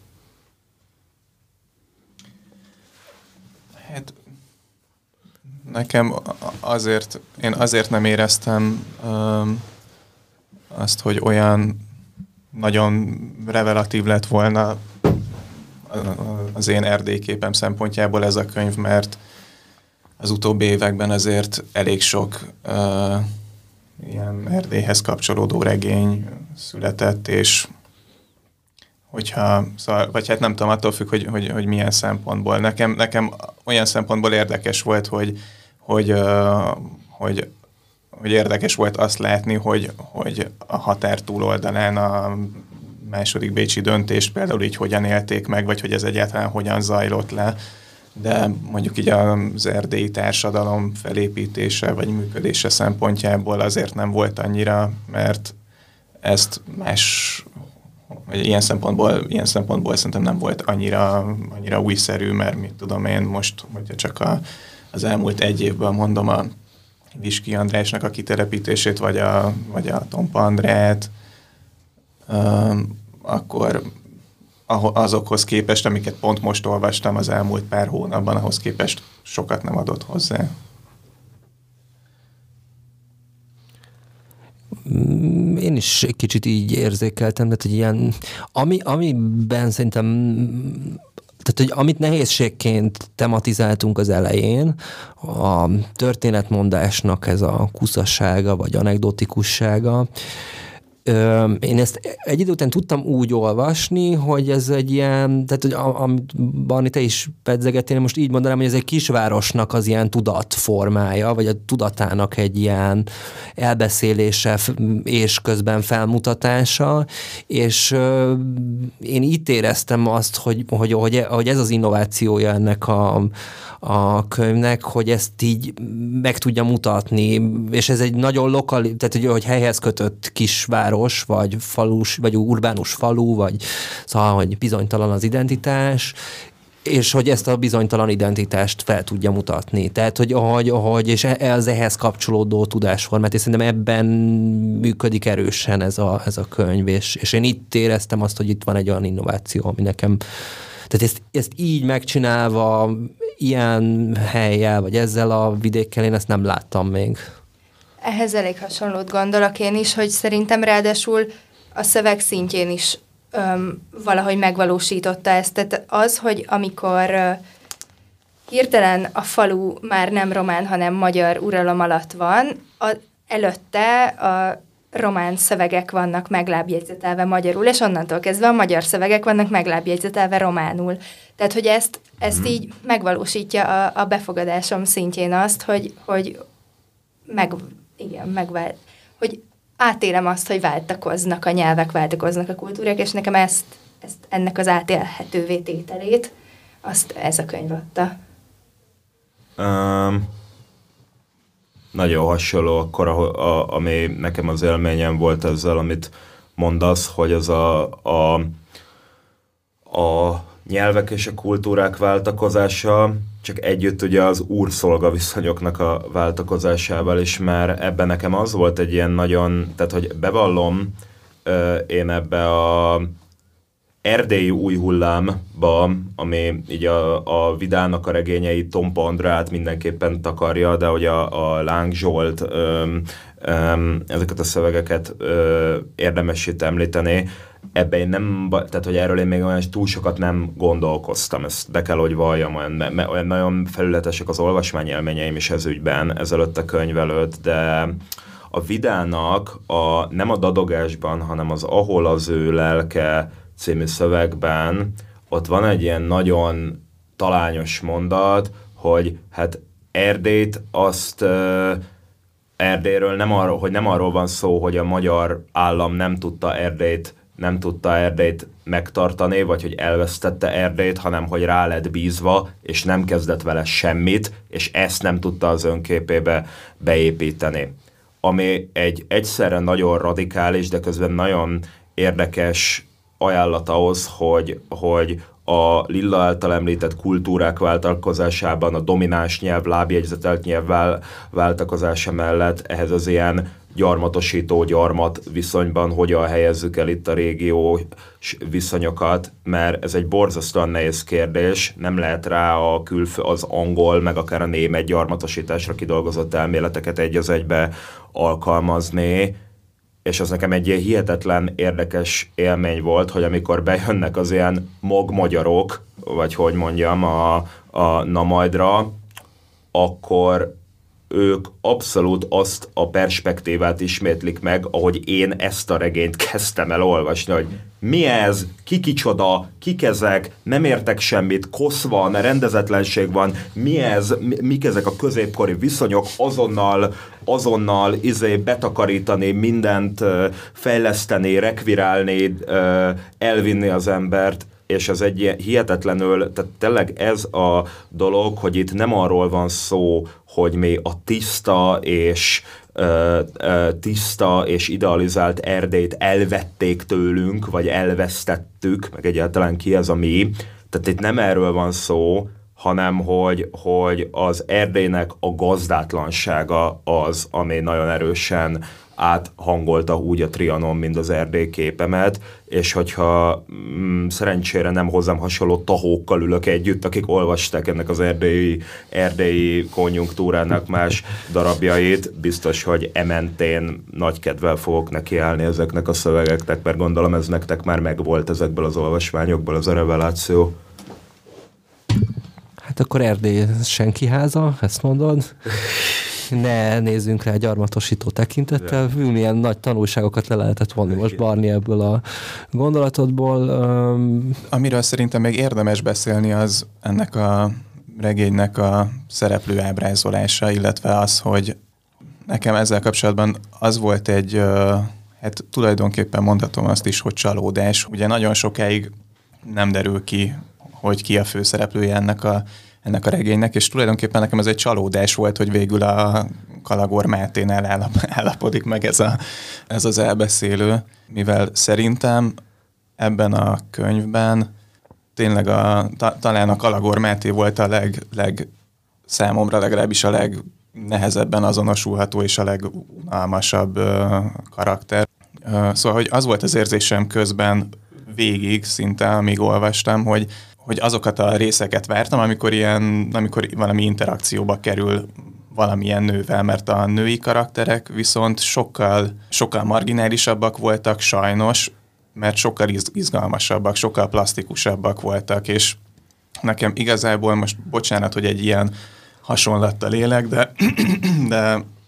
Hát nekem azért, én azért nem éreztem um, azt, hogy olyan nagyon revelatív lett volna az én erdélyképem szempontjából ez a könyv, mert az utóbbi években azért elég sok uh, ilyen Erdélyhez kapcsolódó regény született, és hogyha, szóval, vagy hát nem tudom, attól függ, hogy, hogy, hogy milyen szempontból. Nekem, nekem olyan szempontból érdekes volt, hogy, hogy, uh, hogy, hogy érdekes volt azt látni, hogy, hogy a határ túloldalán a második bécsi döntést például így hogyan élték meg, vagy hogy ez egyáltalán hogyan zajlott le. De mondjuk így az erdélyi társadalom felépítése vagy működése szempontjából azért nem volt annyira, mert ezt más, vagy ilyen szempontból, ilyen szempontból szerintem nem volt annyira, annyira újszerű, mert mit tudom én most, hogyha csak a, az elmúlt egy évben mondom a Viski Andrásnak a kitelepítését, vagy a, vagy a Tompa Andrát, um, akkor azokhoz képest, amiket pont most olvastam az elmúlt pár hónapban, ahhoz képest sokat nem adott hozzá. Én is egy kicsit így érzékeltem, tehát egy ilyen, ami, amiben szerintem, tehát hogy amit nehézségként tematizáltunk az elején, a történetmondásnak ez a kuszassága, vagy anekdotikussága, Ö, én ezt egy idő után tudtam úgy olvasni, hogy ez egy ilyen, tehát hogy amit Barni, te is pedzegettél, most így mondanám, hogy ez egy kisvárosnak az ilyen tudatformája, vagy a tudatának egy ilyen elbeszélése és közben felmutatása, és ö, én itt éreztem azt, hogy, hogy, hogy, hogy ez az innovációja ennek a, a könyvnek, hogy ezt így meg tudja mutatni, és ez egy nagyon lokal, tehát hogy, hogy helyhez kötött kisváros, vagy falus, vagy urbánus falu, vagy szóval, hogy bizonytalan az identitás, és hogy ezt a bizonytalan identitást fel tudja mutatni. Tehát, hogy, hogy, hogy és az ehhez kapcsolódó tudásformát, és szerintem ebben működik erősen ez a, ez a könyv, és, és én itt éreztem azt, hogy itt van egy olyan innováció, ami nekem, tehát ezt, ezt így megcsinálva, ilyen helyjel, vagy ezzel a vidékkel én ezt nem láttam még. Ehhez elég hasonlót gondolok én is, hogy szerintem ráadásul a szöveg szintjén is öm, valahogy megvalósította ezt. Tehát az, hogy amikor ö, hirtelen a falu már nem román, hanem magyar uralom alatt van, a, előtte a román szövegek vannak meglábjegyzetelve magyarul, és onnantól kezdve a magyar szövegek vannak meglábjegyzetelve románul. Tehát, hogy ezt, ezt így megvalósítja a, a befogadásom szintjén azt, hogy, hogy meg, igen, megvált, hogy átélem azt, hogy váltakoznak a nyelvek, váltakoznak a kultúrák, és nekem ezt, ezt ennek az átélhetővé tételét, azt ez a könyv adta. Um, nagyon hasonló akkor, a, a, ami nekem az élményem volt ezzel, amit mondasz, hogy az a, a, a nyelvek és a kultúrák váltakozása, csak együtt ugye az úr-szolga viszonyoknak a váltakozásával is, mert ebben nekem az volt egy ilyen nagyon, tehát hogy bevallom, én ebbe a erdélyi új hullámba, ami így a, a Vidának a regényei Tompa Andrát mindenképpen takarja, de hogy a, a Láng Zsolt öm, öm, ezeket a szövegeket ö, érdemes itt említeni. Ebben én nem, tehát hogy erről én még olyan túl sokat nem gondolkoztam, ezt be kell, hogy valljam, olyan, olyan nagyon felületesek az olvasmányélményeim is ez ügyben, ezelőtt a könyv előtt, de a Vidának a, nem a dadogásban, hanem az Ahol az ő lelke című szövegben, ott van egy ilyen nagyon talányos mondat, hogy hát Erdélyt azt uh, Erdélyről nem arról, hogy nem arról van szó, hogy a magyar állam nem tudta Erdélyt nem tudta Erdélyt megtartani, vagy hogy elvesztette Erdélyt, hanem hogy rá lett bízva, és nem kezdett vele semmit, és ezt nem tudta az önképébe beépíteni. Ami egy egyszerre nagyon radikális, de közben nagyon érdekes ajánlat ahhoz, hogy, hogy a Lilla által említett kultúrák váltakozásában a domináns nyelv, lábjegyzetelt nyelv váltakozása mellett ehhez az ilyen gyarmatosító gyarmat viszonyban hogyan helyezzük el itt a régió viszonyokat, mert ez egy borzasztóan nehéz kérdés, nem lehet rá a külfö, az angol, meg akár a német gyarmatosításra kidolgozott elméleteket egy az egybe alkalmazni, és az nekem egy ilyen hihetetlen érdekes élmény volt, hogy amikor bejönnek az ilyen magmagyarok, vagy hogy mondjam, a, a Namajdra, akkor ők abszolút azt a perspektívát ismétlik meg, ahogy én ezt a regényt kezdtem el olvasni, hogy mi ez, ki kicsoda, kik ezek, nem értek semmit, kosz van, rendezetlenség van, mi ez, mi, mik ezek a középkori viszonyok, azonnal, azonnal izé betakarítani, mindent fejleszteni, rekvirálni, elvinni az embert, és ez egy ilyen hihetetlenül, tehát tényleg ez a dolog, hogy itt nem arról van szó, hogy mi a tiszta és ö, ö, tiszta és idealizált Erdélyt elvették tőlünk, vagy elvesztettük, meg egyáltalán ki ez a mi. Tehát itt nem erről van szó, hanem hogy, hogy az Erdélynek a gazdátlansága az, ami nagyon erősen áthangolta úgy a Trianon, mint az Erdély képemet, és hogyha mm, szerencsére nem hozzám hasonló tahókkal ülök együtt, akik olvasták ennek az erdélyi, erdélyi konjunktúrának más darabjait, biztos, hogy ementén nagy kedvel fogok nekiállni ezeknek a szövegeknek, mert gondolom ez nektek már megvolt ezekből az olvasmányokból az a reveláció. Hát akkor Erdély senki háza, ezt mondod? Ne nézzünk rá gyarmatosító tekintettel. Hű, milyen nagy tanulságokat le lehetett vonni most, Barni, ebből a gondolatodból. Um... Amiről szerintem még érdemes beszélni, az ennek a regénynek a szereplő ábrázolása, illetve az, hogy nekem ezzel kapcsolatban az volt egy, hát tulajdonképpen mondhatom azt is, hogy csalódás. Ugye nagyon sokáig nem derül ki, hogy ki a főszereplője ennek a ennek a regénynek, és tulajdonképpen nekem ez egy csalódás volt, hogy végül a Kalagor Máténál állapodik meg ez, a, ez az elbeszélő, mivel szerintem ebben a könyvben tényleg a, ta, talán a Kalagor Máté volt a leg, leg számomra legalábbis a legnehezebben azonosulható és a legunalmasabb uh, karakter. Uh, szóval, hogy az volt az érzésem közben végig szinte, amíg olvastam, hogy hogy azokat a részeket vártam, amikor, ilyen, amikor valami interakcióba kerül valamilyen nővel, mert a női karakterek viszont sokkal, sokkal marginálisabbak voltak sajnos, mert sokkal izgalmasabbak, sokkal plastikusabbak voltak, és nekem igazából most bocsánat, hogy egy ilyen hasonlattal élek, de, de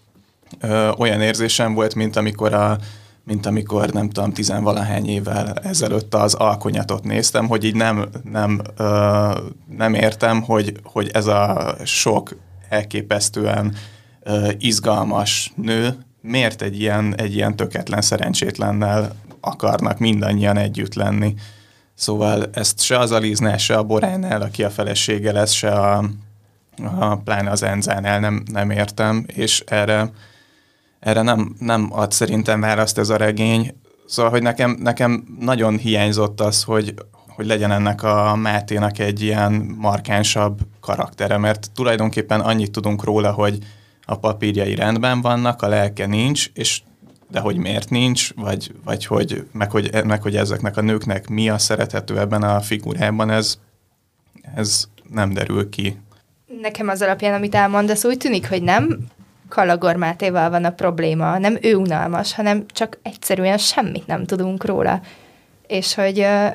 ö, olyan érzésem volt, mint amikor a mint amikor, nem tudom, tizenvalahány évvel ezelőtt az Alkonyatot néztem, hogy így nem, nem, ö, nem értem, hogy, hogy ez a sok elképesztően ö, izgalmas nő miért egy ilyen, egy ilyen töketlen szerencsétlennel akarnak mindannyian együtt lenni. Szóval ezt se az Aliznál, se a Boránál, aki a felesége lesz, se a, a pláne az Enzánál nem, nem értem, és erre Erre nem, nem ad szerintem választ ez a regény. Szóval, hogy nekem, nekem nagyon hiányzott az, hogy, hogy legyen ennek a Máténak egy ilyen markánsabb karaktere, mert tulajdonképpen annyit tudunk róla, hogy a papírjai rendben vannak, a lelke nincs, és de hogy miért nincs, vagy, vagy hogy, meg, hogy, meg hogy ezeknek a nőknek mi a szerethető ebben a figurában, ez, ez nem derül ki. Nekem az alapján, amit elmondasz, úgy tűnik, hogy nem Kalagor Mátéval van a probléma, nem ő unalmas, hanem csak egyszerűen semmit nem tudunk róla. És hogy, uh,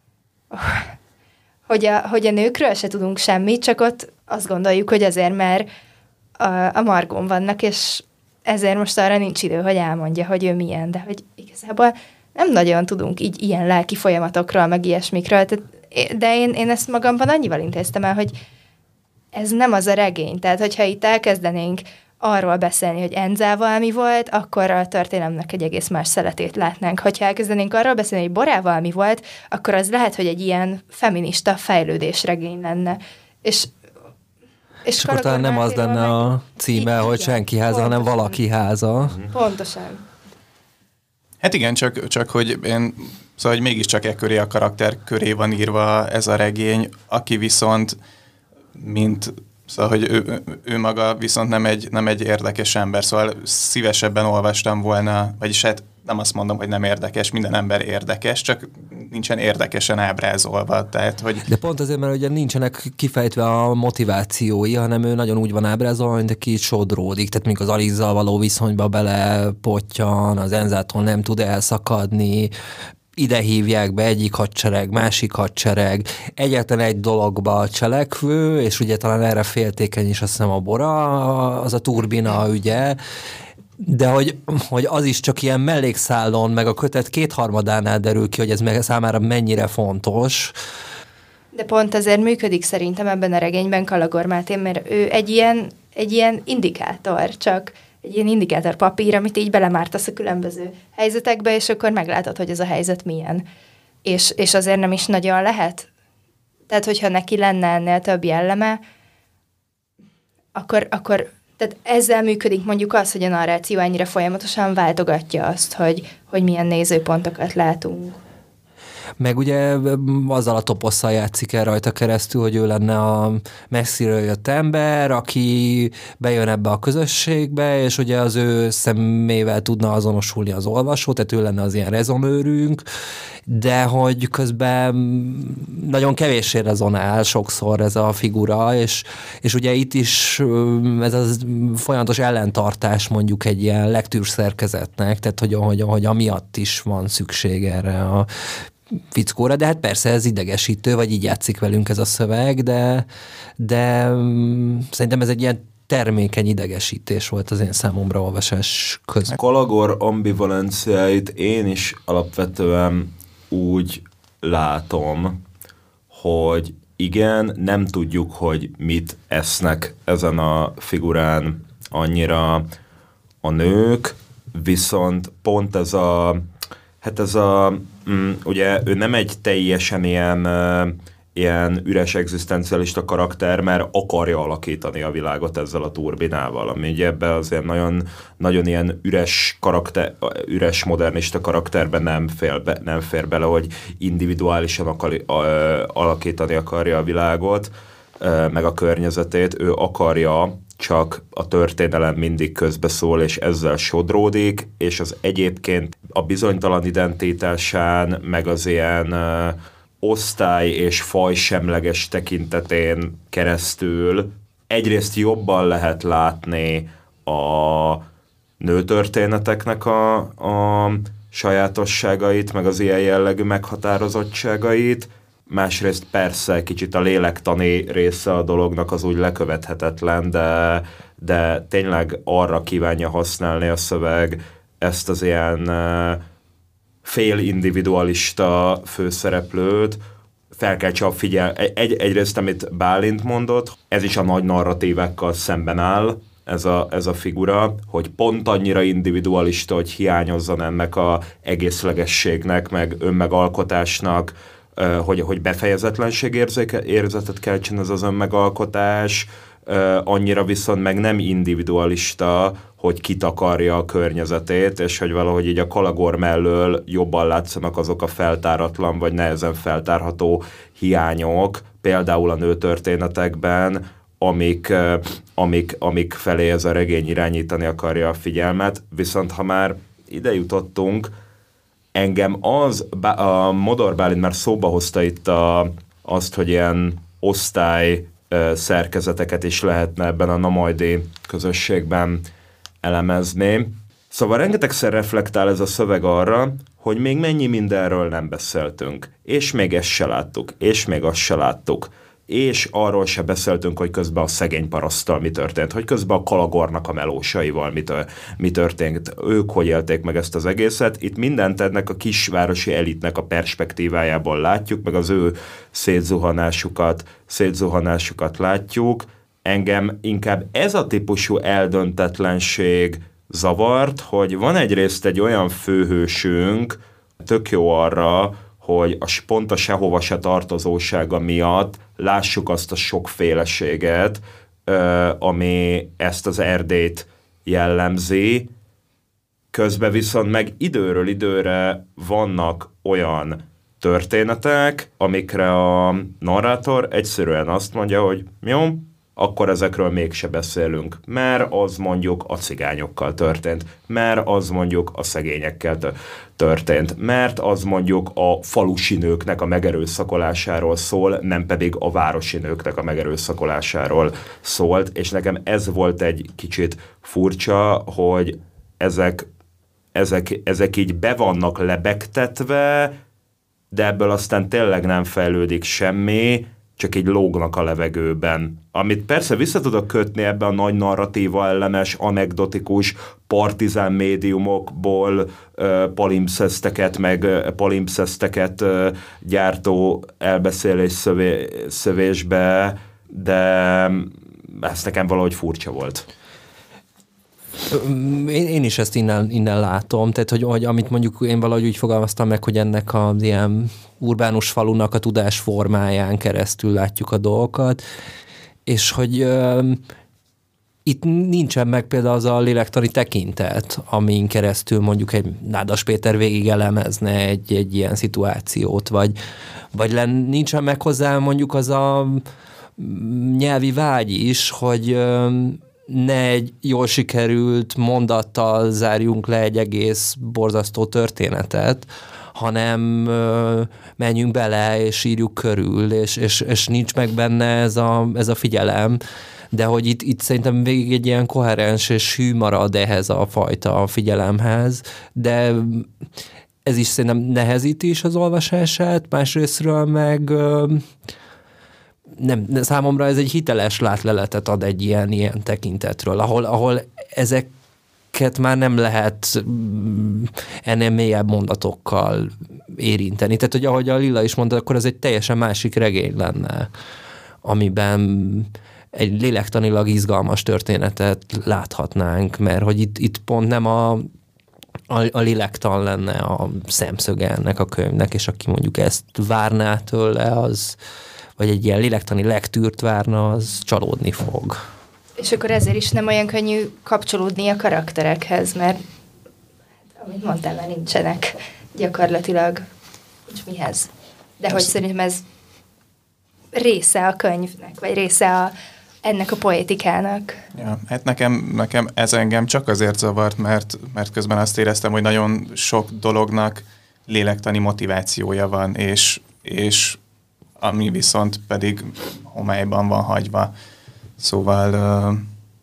hogy, a, hogy a nőkről se tudunk semmit, csak ott azt gondoljuk, hogy azért, mert a, a Margón vannak, és ezért most arra nincs idő, hogy elmondja, hogy ő milyen, de hogy igazából nem nagyon tudunk így ilyen lelki folyamatokról, meg ilyesmikről, de én, én ezt magamban annyival intéztem el, hogy ez nem az a regény. Tehát, hogyha itt elkezdenénk arról beszélni, hogy Enzával mi volt, akkor a történelemnek egy egész más szeletét látnánk. Hogyha elkezdenénk arról beszélni, hogy Borával mi volt, akkor az lehet, hogy egy ilyen feminista fejlődésregény lenne. És, és akkor talán nem az lenne meg... a címe, így, hogy senki háza, pontosan. Hanem valaki háza. Pontosan. Hát igen, csak, csak hogy én, szóval, hogy mégiscsak e köré a karakter köré van írva ez a regény, aki viszont, mint Szóval, hogy ő, ő maga viszont nem egy, nem egy érdekes ember, szóval szívesebben olvastam volna, vagyis hát nem azt mondom, hogy nem érdekes, minden ember érdekes, csak nincsen érdekesen ábrázolva. Tehát, hogy... De pont azért, mert ugye nincsenek kifejtve a motivációi, hanem ő nagyon úgy van ábrázolva, mint aki sodródik, tehát még az Alizzal való viszonyba belepottyan, az Enzától nem tud elszakadni, ide hívják be egyik hadsereg, másik hadsereg, egyetlen egy dologba cselekvő, és ugye talán erre féltékeny is azt hiszem a Bora, az a turbina ügye, de hogy, hogy az is csak ilyen mellékszálon, meg a kötet kétharmadánál derül ki, hogy ez meg számára mennyire fontos. De pont azért működik szerintem ebben a regényben Kalagor Máté, mert ő egy ilyen, egy ilyen indikátor, csak egy ilyen indikátor papír, amit így belemártasz a különböző helyzetekbe, és akkor meglátod, hogy ez a helyzet milyen. És, és azért nem is nagyon lehet. Tehát, hogyha neki lenne ennél több jelleme, akkor, akkor tehát ezzel működik mondjuk az, hogy a narráció ennyire folyamatosan váltogatja azt, hogy, hogy milyen nézőpontokat látunk. Meg ugye azzal a toposszal játszik el rajta keresztül, hogy ő lenne a messziről jött ember, aki bejön ebbe a közösségbe, és ugye az ő szemével tudna azonosulni az olvasó, tehát ő lenne az ilyen rezonőrünk, de hogy közben nagyon kevéssé rezonál sokszor ez a figura, és, és ugye itt is ez a folyamatos ellentartás mondjuk egy ilyen lektűrszerkezetnek, tehát hogy, hogy, hogy amiatt is van szükség erre a fickóra, de hát persze ez idegesítő, vagy így játszik velünk ez a szöveg, de, de szerintem ez egy ilyen termékeny idegesítés volt az én számomra olvasás közben. Kalagor ambivalenciáit én is alapvetően úgy látom, hogy igen, nem tudjuk, hogy mit esznek ezen a figurán annyira a nők, viszont pont ez a hát ez a, mm, ugye ő nem egy teljesen ilyen, uh, ilyen üres egzisztencialista karakter, mert akarja alakítani a világot ezzel a turbinával, ami ugye ebben azért nagyon, nagyon ilyen üres, karakter, üres modernista karakterben nem fér, be, nem fér bele, hogy individuálisan akar, uh, alakítani akarja a világot, uh, meg a környezetét, ő akarja, csak a történelem mindig közbeszól, és ezzel sodródik, és az egyébként a bizonytalan identitásán, meg az ilyen uh, osztály és fajsemleges tekintetén keresztül egyrészt jobban lehet látni a nőtörténeteknek a, a sajátosságait, meg az ilyen jellegű meghatározottságait, másrészt persze kicsit a lélektani része a dolognak az úgy lekövethetetlen, de, de tényleg arra kívánja használni a szöveg ezt az ilyen fél individualista főszereplőt, felkeltse a figyel... Egy, egyrészt, amit Bálint mondott, ez is a nagy narratívákkal szemben áll, ez a, ez a figura, hogy pont annyira individualista, hogy hiányozzon ennek a egészlegességnek, meg önmegalkotásnak, hogy, hogy befejezetlenség érzéke, érzetet keltsen ez az önmegalkotás, annyira viszont meg nem individualista, hogy kitakarja a környezetét, és hogy valahogy így a kalagor mellől jobban látszanak azok a feltáratlan, vagy nehezen feltárható hiányok, például a nőtörténetekben, amik, amik, amik felé ez a regény irányítani akarja a figyelmet. Viszont ha már ide jutottunk, engem az, a Modor Bálint már szóba hozta itt a, azt, hogy ilyen osztály szerkezeteket is lehetne ebben a namajdi közösségben elemezni. Szóval rengetegszer reflektál ez a szöveg arra, hogy még mennyi mindenről nem beszéltünk, és még ezt se láttuk, és még azt se láttuk, és arról se beszéltünk, hogy közben a szegény paraszttal mi történt, hogy közben a kalagornak a melósaival mi, tör, mi történt, ők hogy élték meg ezt az egészet. Itt mindent ennek a kisvárosi elitnek a perspektívájából látjuk, meg az ő szétzuhanásukat, szétzuhanásukat látjuk. Engem inkább ez a típusú eldöntetlenség zavart, hogy van egyrészt egy olyan főhősünk, tök jó arra, hogy a pont a sehova se tartozósága miatt lássuk azt a sokféleséget, ami ezt az Erdélyt jellemzi. Közben viszont meg időről időre vannak olyan történetek, amikre a narrátor egyszerűen azt mondja, hogy jó, akkor ezekről mégse beszélünk, mert az mondjuk a cigányokkal történt, mert az mondjuk a szegényekkel történt, mert az mondjuk a falusi nőknek a megerőszakolásáról szól, nem pedig a városi nőknek a megerőszakolásáról szólt, és nekem ez volt egy kicsit furcsa, hogy ezek, ezek, ezek így be vannak lebegtetve, de ebből aztán tényleg nem fejlődik semmi, csak így lógnak a levegőben. Amit persze vissza tudok kötni ebbe a nagy narratíva ellenes, anekdotikus, partizán médiumokból uh, palimpszeszteket, meg uh, palimpszeszteket uh, gyártó elbeszélés szövé, szövésbe, de ez nekem valahogy furcsa volt. Én, én is ezt innen, innen látom, tehát hogy, hogy amit mondjuk én valahogy úgy fogalmaztam meg, hogy ennek az ilyen urbánus falunak a tudás formáján keresztül látjuk a dolgokat, és hogy ö, itt nincsen meg például az a lélektani tekintet, amin keresztül mondjuk egy Nádas Péter végig elemezne egy, egy ilyen szituációt, vagy, vagy len, nincsen meg hozzá mondjuk az a nyelvi vágy is, hogy ö, ne egy jól sikerült mondattal zárjunk le egy egész borzasztó történetet, hanem ö, menjünk bele, és írjuk körül, és, és, és nincs meg benne ez a, ez a figyelem, de hogy itt, itt szerintem végig egy ilyen koherens és hű marad ehhez a fajta figyelemhez, de ez is szerintem nehezíti is az olvasását, másrésztről meg ö, nem, számomra ez egy hiteles látleletet ad egy ilyen, ilyen tekintetről, ahol, ahol ezeket már nem lehet ennél mélyebb mondatokkal érinteni. Tehát, hogy ahogy a Lilla is mondta, akkor ez egy teljesen másik regény lenne, amiben egy lélektanilag izgalmas történetet láthatnánk, mert hogy itt, itt pont nem a, a, a lélektan lenne a szemszöge ennek a könyvnek, és aki mondjuk ezt várná tőle, az vagy egy ilyen lélektani lektűrt várna, az csalódni fog. És akkor ezért is nem olyan könnyű kapcsolódni a karakterekhez, mert amit mondtál, már nincsenek gyakorlatilag, nincs mihez. De hogy szerintem ez része a könyvnek, vagy része a, ennek a poétikának. Ja, hát nekem, nekem ez engem csak azért zavart, mert, mert közben azt éreztem, hogy nagyon sok dolognak lélektani motivációja van, és, és ami viszont pedig homályban van hagyva. Szóval, uh,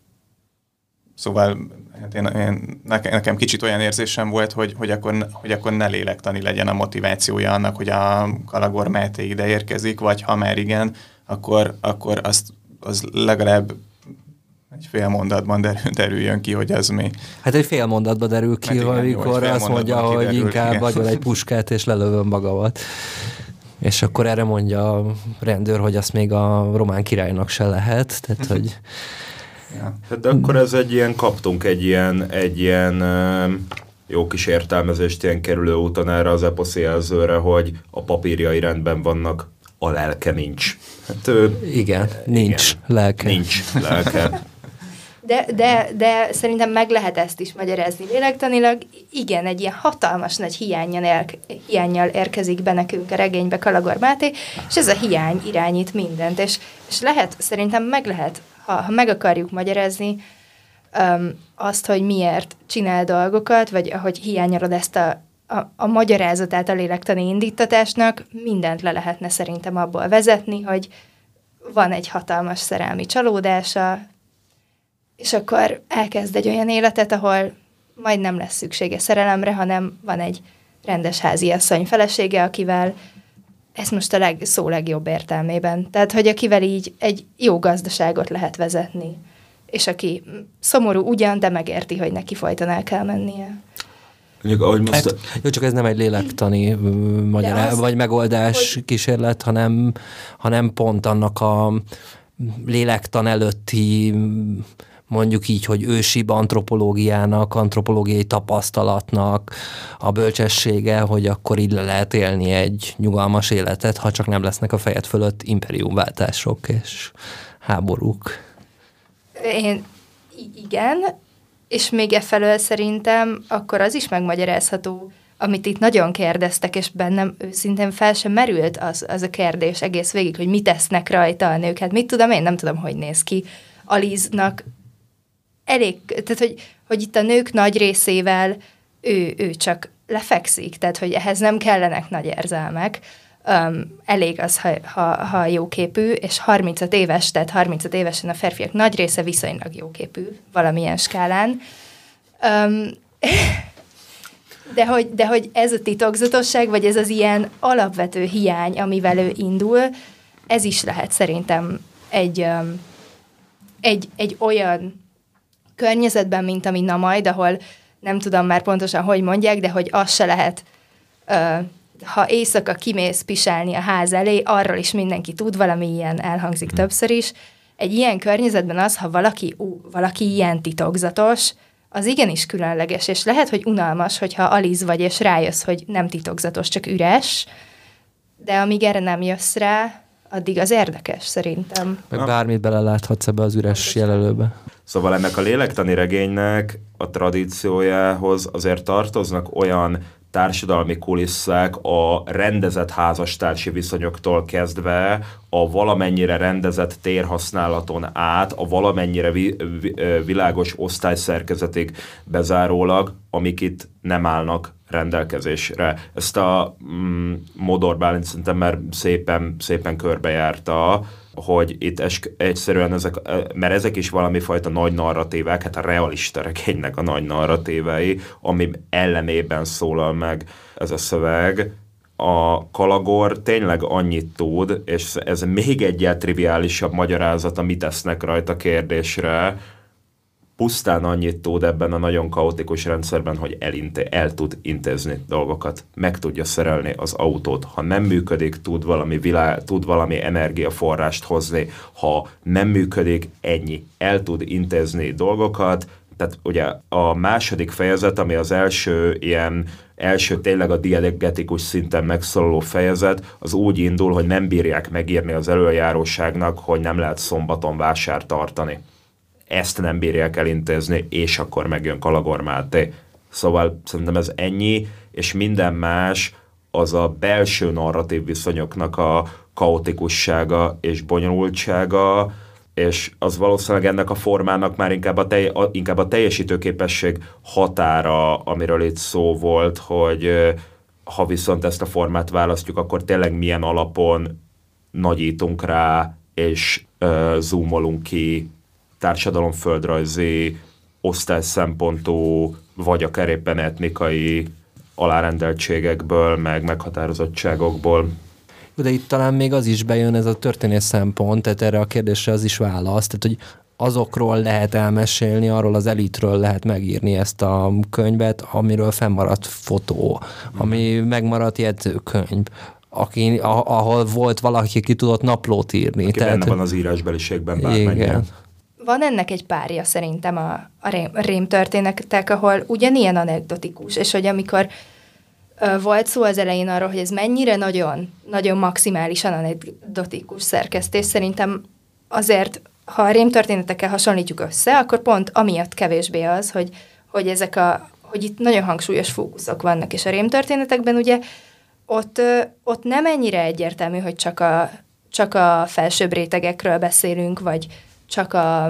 szóval hát én, én, nekem kicsit olyan érzésem volt, hogy, hogy, akkor, hogy akkor ne lélektani legyen a motivációja annak, hogy a Kalagor Máté ide érkezik, vagy ha már igen, akkor, akkor azt, az legalább egy fél mondatban derül, derüljön ki, hogy ez mi. Hát egy fél mondatban derül ki, igen, amikor jó, azt mondja, hogy kiderül, inkább adjon egy puskát, és lelövöm magamat. És akkor erre mondja a rendőr, hogy azt még a román királynak se lehet, tehát hogy... Ja. Hát akkor ez egy ilyen, kaptunk egy ilyen, egy ilyen jó kis értelmezést ilyen kerülő úton erre az eposzi jelzőre, hogy a papírjai rendben vannak, a lelke nincs. Hát, igen, nincs igen, lelke. Nincs lelke. De, de, de szerintem meg lehet ezt is magyarázni lélektanilag. Igen, egy ilyen hatalmas nagy hiánnyal, ér, hiánnyal érkezik be nekünk a regénybe Kalagor Máté, és ez a hiány irányít mindent. És, és lehet, szerintem meg lehet, ha, ha meg akarjuk magyarázni um, azt, hogy miért csinál dolgokat, vagy ahogy hiányolod ezt a, a, a magyarázatát a lélektani indítatásnak, mindent le lehetne szerintem abból vezetni, hogy van egy hatalmas szerelmi csalódása, és akkor elkezd egy olyan életet, ahol majd nem lesz szüksége szerelemre, hanem van egy rendes háziasszony felesége, akivel, ez most a leg, szó legjobb értelmében, tehát, hogy akivel így egy jó gazdaságot lehet vezetni, és aki szomorú ugyan, de megérti, hogy neki folyton el kell mennie. Mondjuk, ahogy most... Hát, jó, csak ez nem egy lélektani magyará, az, vagy megoldás hogy... kísérlet, hanem, hanem pont annak a lélektan előtti, mondjuk így, hogy ősi antropológiának, antropológiai tapasztalatnak a bölcsessége, hogy akkor így le lehet élni egy nyugalmas életet, ha csak nem lesznek a fejed fölött imperiumváltások és háborúk. Én igen, és még e felől szerintem akkor az is megmagyarázható, amit itt nagyon kérdeztek, és bennem őszintén fel sem merült az, az a kérdés egész végig, hogy mit tesznek rajta a nők. Hát mit tudom, én nem tudom, hogy néz ki. Aliznak elég, tehát hogy, hogy itt a nők nagy részével ő, ő csak lefekszik, tehát hogy ehhez nem kellenek nagy érzelmek. Um, elég az, ha, ha, ha jóképű, és harmincöt éves, tehát harmincöt évesen a férfiak nagy része viszonylag jóképű valamilyen skálán. Um, de, hogy, de hogy ez a titokzatosság, vagy ez az ilyen alapvető hiány, amivel ő indul, ez is lehet szerintem egy, um, egy, egy olyan környezetben, mint ami na majd, ahol nem tudom már pontosan, hogy mondják, de hogy az se lehet... Uh, ha éjszaka kimész pisálni a ház elé, arról is mindenki tud, valami ilyen elhangzik hmm. többször is. Egy ilyen környezetben az, ha valaki, ú, valaki ilyen titokzatos, az igenis különleges, és lehet, hogy unalmas, hogyha Aliz vagy, és rájössz, hogy nem titokzatos, csak üres, de amíg erre nem jössz rá, addig az érdekes szerintem. Meg bármit beleláthatsz ebbe az üres jelölőbe. Szóval ennek a lélektani regénynek a tradíciójához azért tartoznak olyan társadalmi kulisszák a rendezett házastársi viszonyoktól kezdve, a valamennyire rendezett térhasználaton át, a valamennyire vi- vi- világos osztályszerkezetig bezárólag, amik itt nem állnak rendelkezésre. Ezt a mm, Modor Bálint szerintem már szépen, szépen körbejárta, hogy itt es- egyszerűen ezek, mert ezek is valami fajta nagy narratívák, hát a realista regénynek a nagy narratívái, ami ellenében szólal meg ez a szöveg. A Kalagor tényleg annyit tud, és ez még egyel triviálisabb magyarázat, amit tesznek rajta kérdésre, pusztán annyit tud ebben a nagyon kaotikus rendszerben, hogy elinté- el tud intézni dolgokat. Meg tudja szerelni az autót. Ha nem működik, tud valami, vilá- tud valami energiaforrást hozni. Ha nem működik, ennyi. El tud intézni dolgokat. Tehát ugye a második fejezet, ami az első ilyen első tényleg a dialektikus szinten megszólaló fejezet, az úgy indul, hogy nem bírják megírni az elöljáróságnak, hogy nem lehet szombaton vásárt tartani. Ezt nem bírják elintézni, és akkor megjön Kalagor Máté. Szóval szerintem ez ennyi, és minden más az a belső narratív viszonyoknak a kaotikussága és bonyolultsága, és az valószínűleg ennek a formának már inkább a, telj, a, inkább a teljesítőképesség határa, amiről itt szó volt, hogy ha viszont ezt a formát választjuk, akkor tényleg milyen alapon nagyítunk rá, és uh, zoomolunk ki társadalomföldrajzi, osztályszempontú, vagy akár éppen etnikai alárendeltségekből, meg meghatározottságokból. De itt talán még az is bejön, ez a történész szempont, tehát erre a kérdésre az is válasz, tehát hogy azokról lehet elmesélni, arról az elitről lehet megírni ezt a könyvet, amiről fennmaradt fotó, ami megmaradt jegyzőkönyv, aki, ahol volt valaki, ki tudott naplót írni. Aki Tehát, benne van az írásbeliségben bármennyire. Igen. Van ennek egy párja szerintem a, a rém, rémtörténetek, ahol ugyanilyen anekdotikus, és hogy amikor ö, volt szó az elején arról, hogy ez mennyire nagyon, nagyon maximálisan anekdotikus szerkesztés, szerintem azért, ha a rémtörténetekkel hasonlítjuk össze, akkor pont amiatt kevésbé az, hogy, hogy ezek a, hogy itt nagyon hangsúlyos fókuszok vannak, és a rémtörténetekben ugye ott, ö, ott nem ennyire egyértelmű, hogy csak a, csak a felsőbb rétegekről beszélünk, vagy csak a...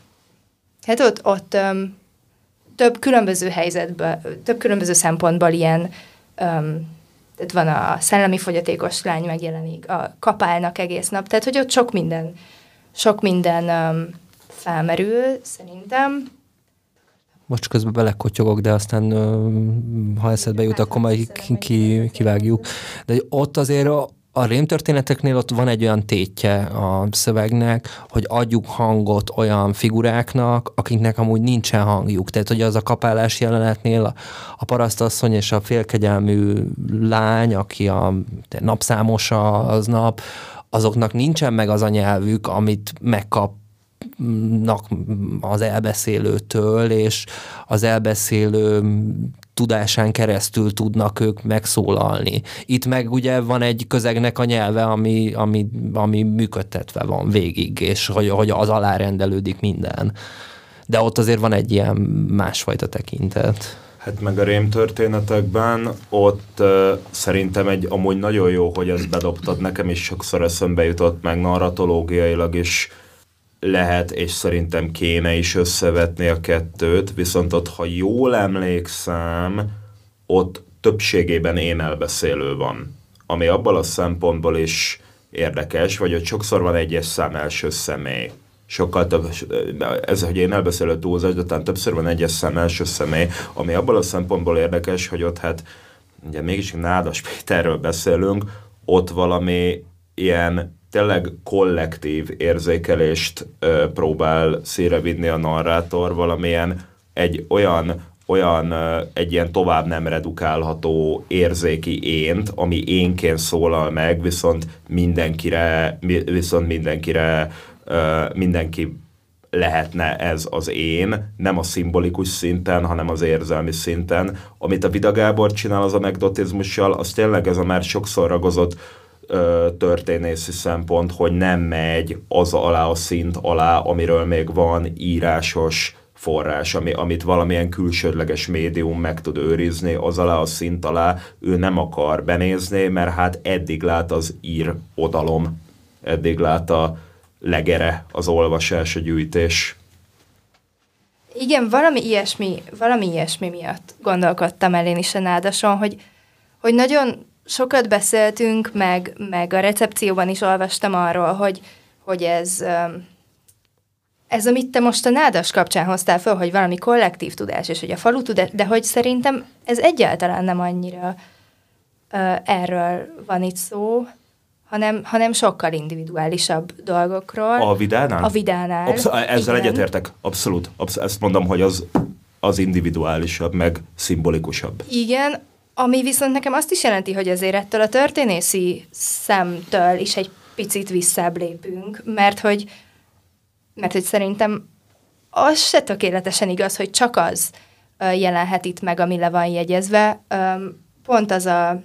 Hát ott, ott um, több különböző helyzetből, több különböző szempontból ilyen, um, tehát van a szellemi fogyatékos lány megjelenik, a kapálnak egész nap, tehát hogy ott sok minden, sok minden um, felmerül, szerintem. Most közben belekotyogok, de aztán ha eszedbe jut, akkor majd ki, ki, kivágjuk. De ott azért a A rémtörténeteknél ott van egy olyan tétje a szövegnek, hogy adjuk hangot olyan figuráknak, akiknek amúgy nincsen hangjuk. Tehát, hogy az a kapálás jelenetnél a, a parasztasszony és a félkegyelmű lány, aki a napszámosa aznap, azoknak nincsen meg az a nyelvük, amit megkapnak az elbeszélőtől, és az elbeszélő tudásán keresztül tudnak ők megszólalni. Itt meg ugye van egy közegnek a nyelve, ami, ami, ami működtetve van végig, és hogy, hogy az alárendelődik minden. De ott azért van egy ilyen másfajta tekintet. Hát meg a rémtörténetekben ott uh, szerintem egy amúgy nagyon jó, hogy ezt bedobtad, nekem is sokszor eszembe jutott meg narratológiailag is lehet, és szerintem kéne is összevetni a kettőt, viszont ott, ha jól emlékszem, ott többségében én elbeszélő van, ami abban a szempontból is érdekes, vagy hogy sokszor van egyes szám első személy. Sokkal több, ez, hogy én elbeszélő túlzás, de talán többször van egyes szám első személy, ami abban a szempontból érdekes, hogy ott hát, ugye mégis Nádas Péterről beszélünk, ott valami ilyen tényleg kollektív érzékelést ö, próbál színre vinni a narrátor, valamilyen egy olyan, olyan ö, egy ilyen tovább nem redukálható érzéki ént, ami énként szólal meg, viszont mindenkire, viszont mindenkire ö, mindenki lehetne ez az én, nem a szimbolikus szinten, hanem az érzelmi szinten. Amit a Vida Gábor csinál az anekdotizmussal, az tényleg ez a már sokszor ragozott történészi szempont, hogy nem megy az alá a szint alá, amiről még van írásos forrás, ami, amit valamilyen külsődleges médium meg tud őrizni, az alá a szint alá ő nem akar benézni, mert hát eddig lát az ír odalom, eddig lát a legere, az olvasás, a gyűjtés. Igen, valami ilyesmi, valami ilyesmi miatt gondolkodtam el én is a Nádason, hogy, hogy nagyon sokat beszéltünk, meg, meg a recepcióban is olvastam arról, hogy, hogy ez, ez, amit te most a Nádas kapcsán hoztál föl, hogy valami kollektív tudás, és hogy a falu tudás, de hogy szerintem ez egyáltalán nem annyira uh, erről van itt szó, hanem, hanem sokkal individuálisabb dolgokról. A Vidánál? A Vidánál. Absz- ezzel igen. Egyetértek, abszolút. Absz- ezt mondom, hogy az, az individuálisabb, meg szimbolikusabb. Igen, ami viszont nekem azt is jelenti, hogy azért ettől a történészi szemtől is egy picit visszább lépünk, mert hogy, mert hogy szerintem az se tökéletesen igaz, hogy csak az uh, jelenhet itt meg, ami le van jegyezve. Um, pont az a,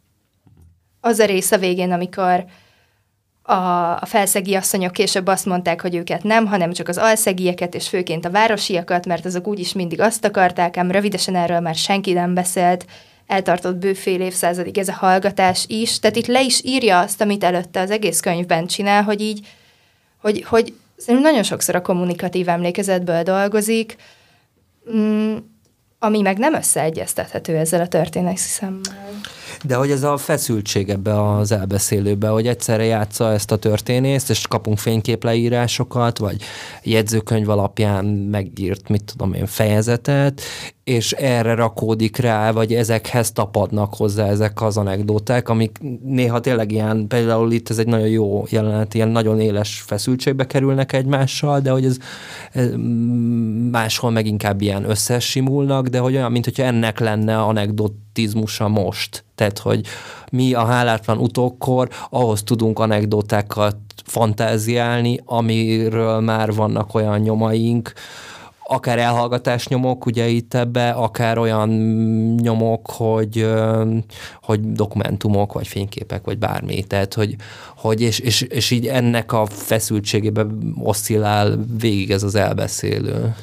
az a rész a végén, amikor a, a felszegi asszonyok később azt mondták, hogy őket nem, hanem csak az alszegieket, és főként a városiakat, mert azok úgyis mindig azt akarták, ám rövidesen erről már senki nem beszélt, eltartott bő fél évszázadig ez a hallgatás is, tehát itt le is írja azt, amit előtte az egész könyvben csinál, hogy így, hogy, hogy szerintem nagyon sokszor a kommunikatív emlékezetből dolgozik, mm, ami meg nem összeegyeztethető ezzel a történeti szemmel. De hogy ez a feszültség ebbe az elbeszélőbe, hogy egyszerre játsza ezt a történészt, és kapunk fényképleírásokat, vagy jegyzőkönyv alapján megírt, mit tudom én, fejezetet, és erre rakódik rá, vagy ezekhez tapadnak hozzá ezek az anekdóták, amik néha tényleg ilyen, például itt ez egy nagyon jó jelenet, ilyen nagyon éles feszültségbe kerülnek egymással, de hogy ez, ez máshol meg inkább ilyen összesimulnak, de hogy olyan, mint hogyha ennek lenne anekdotizmusa most. Tehát, hogy mi a hálátlan utókkor ahhoz tudunk anekdotákat fantáziálni, amiről már vannak olyan nyomaink, akár elhallgatás nyomok, ugye itt ebbe, akár olyan nyomok, hogy, hogy dokumentumok, vagy fényképek, vagy bármi. Tehát, hogy, hogy és, és, és így ennek a feszültségében oszcillál végig ez az elbeszélő.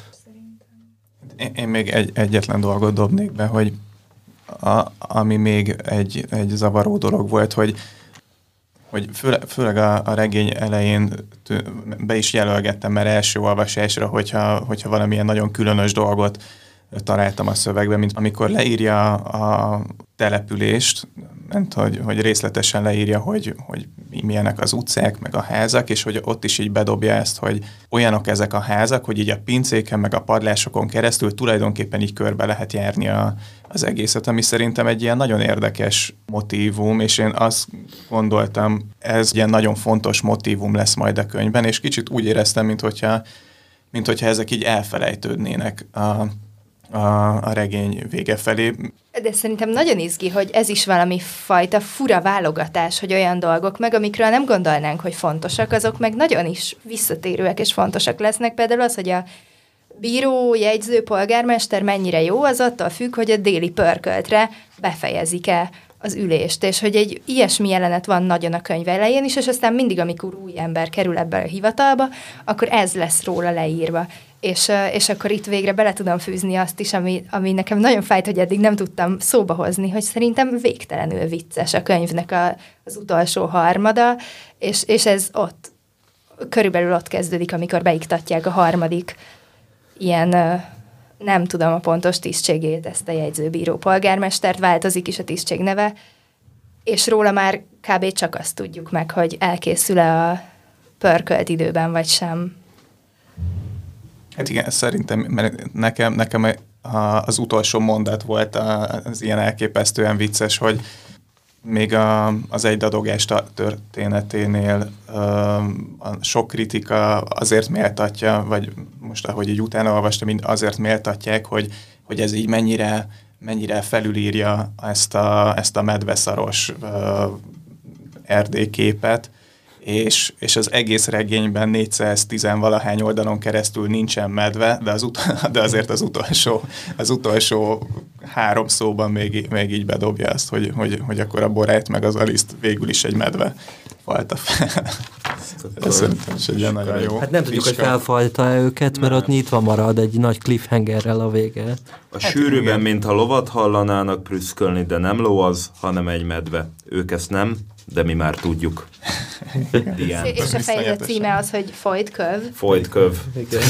Én, én még egy, egyetlen dolgot dobnék be, hogy a, ami még egy, egy zavaró dolog volt, hogy hogy főleg, főleg a, a regény elején be is jelölgettem már első olvasásra, hogyha, hogyha valamilyen nagyon különös dolgot találtam a szövegben, mint amikor leírja a települést, ment, hogy, hogy részletesen leírja, hogy, hogy milyenek az utcák, meg a házak, és hogy ott is így bedobja ezt, hogy olyanok ezek a házak, hogy így a pincéken, meg a padlásokon keresztül tulajdonképpen így körbe lehet járni a, az egészet, ami szerintem egy ilyen nagyon érdekes motívum, és én azt gondoltam, ez ilyen nagyon fontos motívum lesz majd a könyvben, és kicsit úgy éreztem, mint hogyha, mint hogyha ezek így elfelejtődnének a A, a regény vége felé. De szerintem nagyon izgi, hogy ez is valami fajta fura válogatás, hogy olyan dolgok meg, amikről nem gondolnánk, hogy fontosak, azok meg nagyon is visszatérőek és fontosak lesznek. Például az, hogy a bíró, jegyző, polgármester mennyire jó, az attól függ, hogy a déli pörköltre befejezik-e az ülést, és hogy egy ilyesmi jelenet van nagyon a könyv elején is, és aztán mindig, amikor új ember kerül ebbe a hivatalba, akkor ez lesz róla leírva. És, és akkor itt végre bele tudom fűzni azt is, ami, ami nekem nagyon fájt, hogy eddig nem tudtam szóba hozni, hogy szerintem végtelenül vicces a könyvnek a, az utolsó harmada, és, és ez ott, körülbelül ott kezdődik, amikor beiktatják a harmadik ilyen, nem tudom a pontos tisztségét, ezt a jegyzőbíró polgármestert, változik is a tisztség neve, és róla már kb. Csak azt tudjuk meg, hogy elkészül-e a pörkölt időben, vagy sem. Hát igen, szerintem, mert nekem, nekem az utolsó mondat volt az ilyen elképesztően vicces, hogy még a, az egy dadogás történeténél a sok kritika azért méltatja, vagy most ahogy így utána olvastam, azért méltatják, hogy, hogy ez így mennyire, mennyire felülírja ezt a, ezt a medveszaros erdélyképet, És, és az egész regényben négyszáztíz-valahány oldalon keresztül nincsen medve, de, az ut- de azért az utolsó, az utolsó három szóban még, még így bedobja azt, hogy, hogy, hogy akkor a Borát meg az Aliszt végül is egy medve falta fel. Ez szerintem is egy ilyen nagyon jó. Hát nem tudjuk, hogy felfalta őket, mert nem. Ott nyitva marad egy nagy cliffhangerrel a vége. A hát sűrűben, igen. Mintha lovat hallanának prüszkölni, de nem ló az, hanem egy medve. Ők ezt nem, de mi már tudjuk. És a fejezet címe az, hogy Folyt köv. Folyt köv. Igen.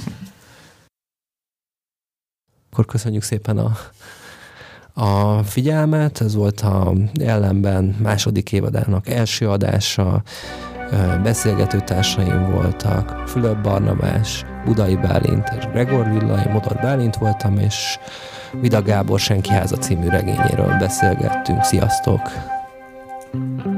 Akkor köszönjük szépen a, a figyelmet. Ez volt a Ellenben második évadának első adása. Beszélgető társaim voltak Fülöp Barnabás, Budai Bálint és Gregor Villai, Modor Bálint voltam, és Vida Gábor Senki háza című regényéről beszélgettünk. Sziasztok!